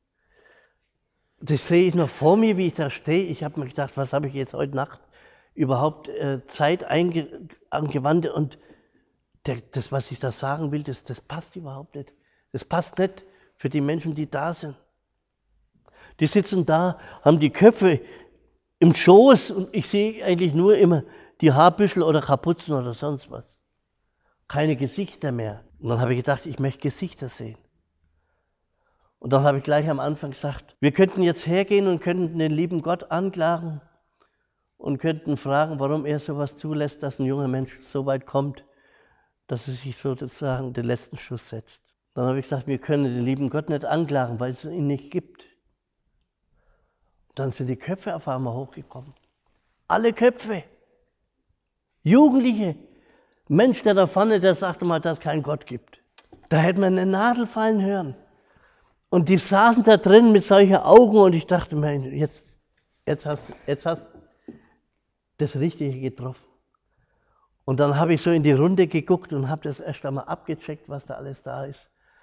Das sehe ich noch vor mir, wie ich da stehe. Ich habe mir gedacht, was habe ich jetzt heute Nacht überhaupt äh, Zeit einge- angewandt? Und der, das, was ich da sagen will, das, das passt überhaupt nicht. Das passt nicht für die Menschen, die da sind. Die sitzen da, haben die Köpfe im Schoß und ich sehe eigentlich nur immer die Haarbüschel oder Kapuzen oder sonst was. Keine Gesichter mehr. Und dann habe ich gedacht, ich möchte Gesichter sehen. Und dann habe ich gleich am Anfang gesagt, wir könnten jetzt hergehen und könnten den lieben Gott anklagen und könnten fragen, warum er sowas zulässt, dass ein junger Mensch so weit kommt, dass er sich sozusagen den letzten Schuss setzt. Dann habe ich gesagt, wir können den lieben Gott nicht anklagen, weil es ihn nicht gibt. Dann sind die Köpfe auf einmal hochgekommen. Alle Köpfe. Jugendliche. Mensch, der da vorne, der sagte mal, dass es keinen Gott gibt. Da hätte man eine Nadel fallen hören. Und die saßen da drin mit solchen Augen und ich dachte mir, jetzt, jetzt hast du jetzt hast das Richtige getroffen. Und dann habe ich so in die Runde geguckt und habe das erst einmal abgecheckt, was da alles da ist.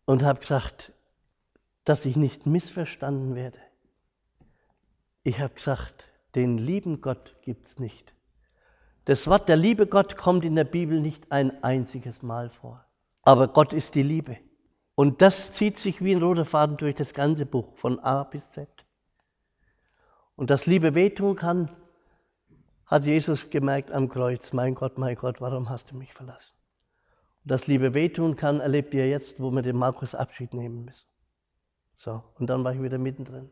und habe gesagt, dass ich nicht missverstanden werde. Ich habe gesagt, den lieben Gott gibt es nicht. Das Wort der liebe Gott kommt in der Bibel nicht ein einziges Mal vor. Aber Gott ist die Liebe. Und das zieht sich wie ein roter Faden durch das ganze Buch, von A bis Z. Und dass Liebe wehtun kann, hat Jesus gemerkt am Kreuz. Mein Gott, mein Gott, warum hast du mich verlassen? Und dass Liebe wehtun kann, erlebt ihr jetzt, wo wir den Markus Abschied nehmen müssen. So, und dann war ich wieder mittendrin.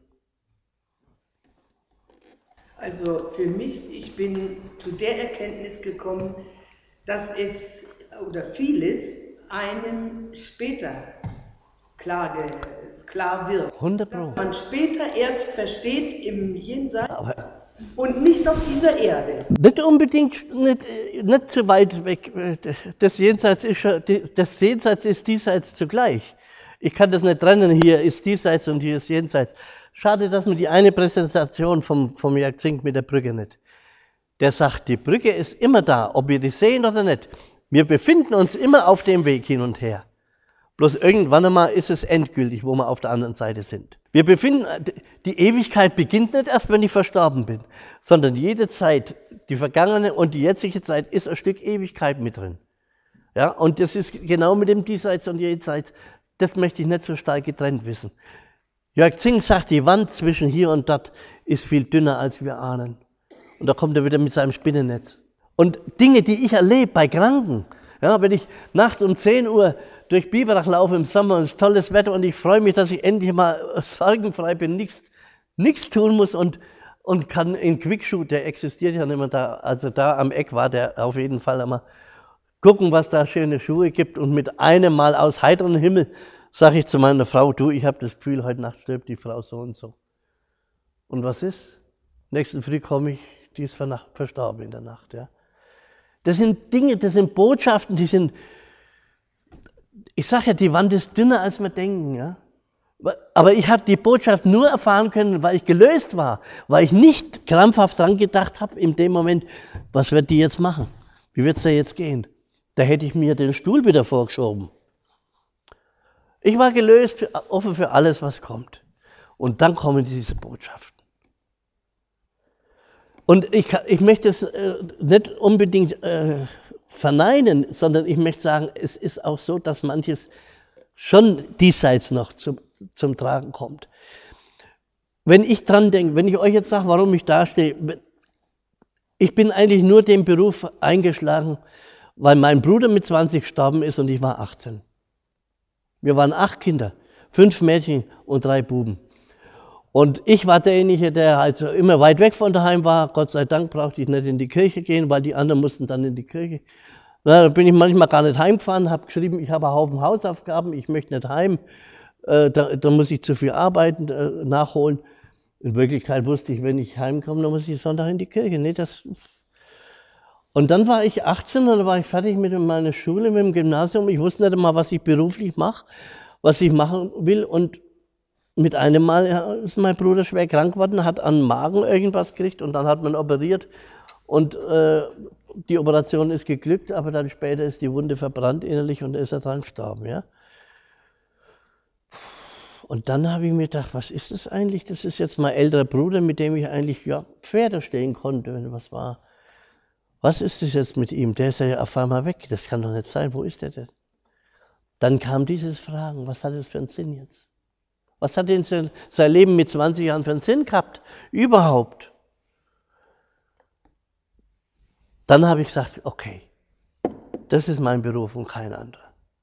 Also für mich, ich bin zu der Erkenntnis gekommen, dass es, oder vieles, einem später klar, ge, klar wird. hundert Pro. Dass man später erst versteht im Jenseits Aber und nicht auf dieser Erde. nicht unbedingt, nicht, nicht zu weit weg. Das Jenseits ist, schon, das Jenseits ist Diesseits zugleich. Ich kann das nicht trennen, hier ist Diesseits und hier ist Jenseits. Schade, dass man die eine Präsentation vom, vom Jörg Zink mit der Brücke nicht. Der sagt, die Brücke ist immer da, ob wir die sehen oder nicht. Wir befinden uns immer auf dem Weg hin und her. Bloß irgendwann einmal ist es endgültig, wo wir auf der anderen Seite sind. Wir befinden, die Ewigkeit beginnt nicht erst, wenn ich verstorben bin, sondern jede Zeit, die vergangene und die jetzige Zeit, ist ein Stück Ewigkeit mit drin. Ja, und das ist genau mit dem Diesseits und Jenseits, das möchte ich nicht so stark getrennt wissen. Jörg Zink sagt, die Wand zwischen hier und dort ist viel dünner, als wir ahnen. Und da kommt er wieder mit seinem Spinnennetz. Und Dinge, die ich erlebe bei Kranken, ja, wenn ich nachts um zehn Uhr durch Biberach laufe im Sommer und es ist tolles Wetter und ich freue mich, dass ich endlich mal sorgenfrei bin, nichts, nichts tun muss und, und kann in Quickshoot, der existiert ja nicht mehr da, also da am Eck war der auf jeden Fall einmal, gucken, was da schöne Schuhe gibt und mit einem Mal aus heiterem Himmel sage ich zu meiner Frau, du, ich habe das Gefühl, heute Nacht stirbt die Frau so und so. Und was ist? Nächsten Früh komme ich, die ist verstorben in der Nacht. Ja. Das sind Dinge, das sind Botschaften, die sind, ich sage ja, die Wand ist dünner, als wir denken. Ja. Aber ich habe die Botschaft nur erfahren können, weil ich gelöst war, weil ich nicht krampfhaft dran gedacht habe in dem Moment, was wird die jetzt machen? Wie wird es da jetzt gehen? Da hätte ich mir den Stuhl wieder vorgeschoben. Ich war gelöst, für, offen für alles, was kommt. Und dann kommen diese Botschaften. Und ich, ich möchte es äh, nicht unbedingt äh, verneinen, sondern ich möchte sagen, es ist auch so, dass manches schon diesseits noch zum, zum Tragen kommt. Wenn ich dran denke, wenn ich euch jetzt sage, warum ich da stehe, ich bin eigentlich nur den Beruf eingeschlagen, weil mein Bruder mit zwanzig gestorben ist und ich war achtzehn. Wir waren acht Kinder, fünf Mädchen und drei Buben. Und ich war derjenige, der also immer weit weg von daheim war. Gott sei Dank brauchte ich nicht in die Kirche gehen, weil die anderen mussten dann in die Kirche. Na, dann bin ich manchmal gar nicht heimgefahren, habe geschrieben, ich habe einen Haufen Hausaufgaben, ich möchte nicht heim, äh, da, da muss ich zu viel arbeiten, äh, nachholen. In Wirklichkeit wusste ich, wenn ich heimkomme, dann muss ich Sonntag in die Kirche. Nee, das und dann war ich achtzehn und dann war ich fertig mit meiner Schule, mit dem Gymnasium. Ich wusste nicht einmal, was ich beruflich mache, was ich machen will. Und mit einem Mal ja, ist mein Bruder schwer krank geworden, hat an den Magen irgendwas gekriegt und dann hat man operiert. Und äh, die Operation ist geglückt, aber dann später ist die Wunde verbrannt innerlich und ist er dran gestorben. Ja? Und dann habe ich mir gedacht, was ist das eigentlich? Das ist jetzt mein älterer Bruder, mit dem ich eigentlich ja, Pferde stehen konnte, wenn was war. Was ist das jetzt mit ihm? Der ist ja auf einmal weg. Das kann doch nicht sein. Wo ist der denn? Dann kam dieses Fragen. Was hat das für einen Sinn jetzt? Was hat denn sein Leben mit zwanzig Jahren für einen Sinn gehabt? Überhaupt. Dann habe ich gesagt, okay, das ist mein Beruf und kein anderer.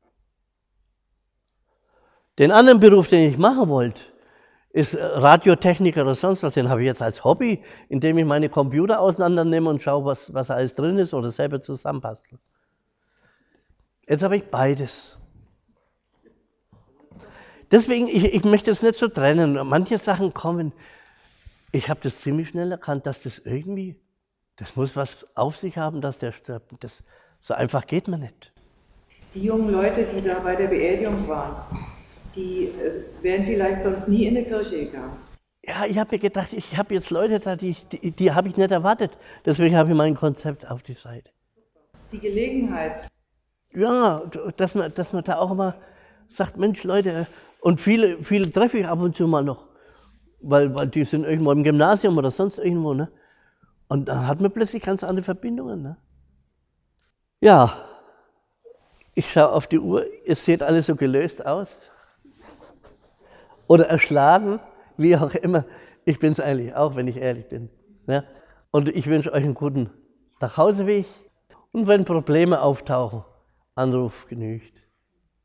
Den anderen Beruf, den ich machen wollte, ist Radiotechniker oder sonst was, den habe ich jetzt als Hobby, indem ich meine Computer auseinandernehme und schaue, was, was alles drin ist oder selber zusammenbastle. Jetzt habe ich beides. Deswegen, ich, ich möchte es nicht so trennen. Manche Sachen kommen, ich habe das ziemlich schnell erkannt, dass das irgendwie, das muss was auf sich haben, dass der stirbt. Das, so einfach geht man nicht. Die jungen Leute, die da bei der Beerdigung waren, die äh, wären vielleicht sonst nie in eine Kirche gegangen. Ja, ich habe mir gedacht, ich habe jetzt Leute da, die, die, die habe ich nicht erwartet. Deswegen habe ich mein Konzept auf die Seite. Die Gelegenheit. Ja, dass man, dass man da auch mal Sagt, Mensch, Leute, und viele, viele treffe ich ab und zu mal noch, weil, weil die sind irgendwo im Gymnasium oder sonst irgendwo. Ne? Und dann hat man plötzlich ganz andere Verbindungen. Ne? Ja, ich schaue auf die Uhr, ihr seht alle so gelöst aus. Oder erschlagen, wie auch immer. Ich bin es eigentlich auch, wenn ich ehrlich bin. Ne? Und ich wünsche euch einen guten Nachhauseweg. Und wenn Probleme auftauchen, Anruf genügt.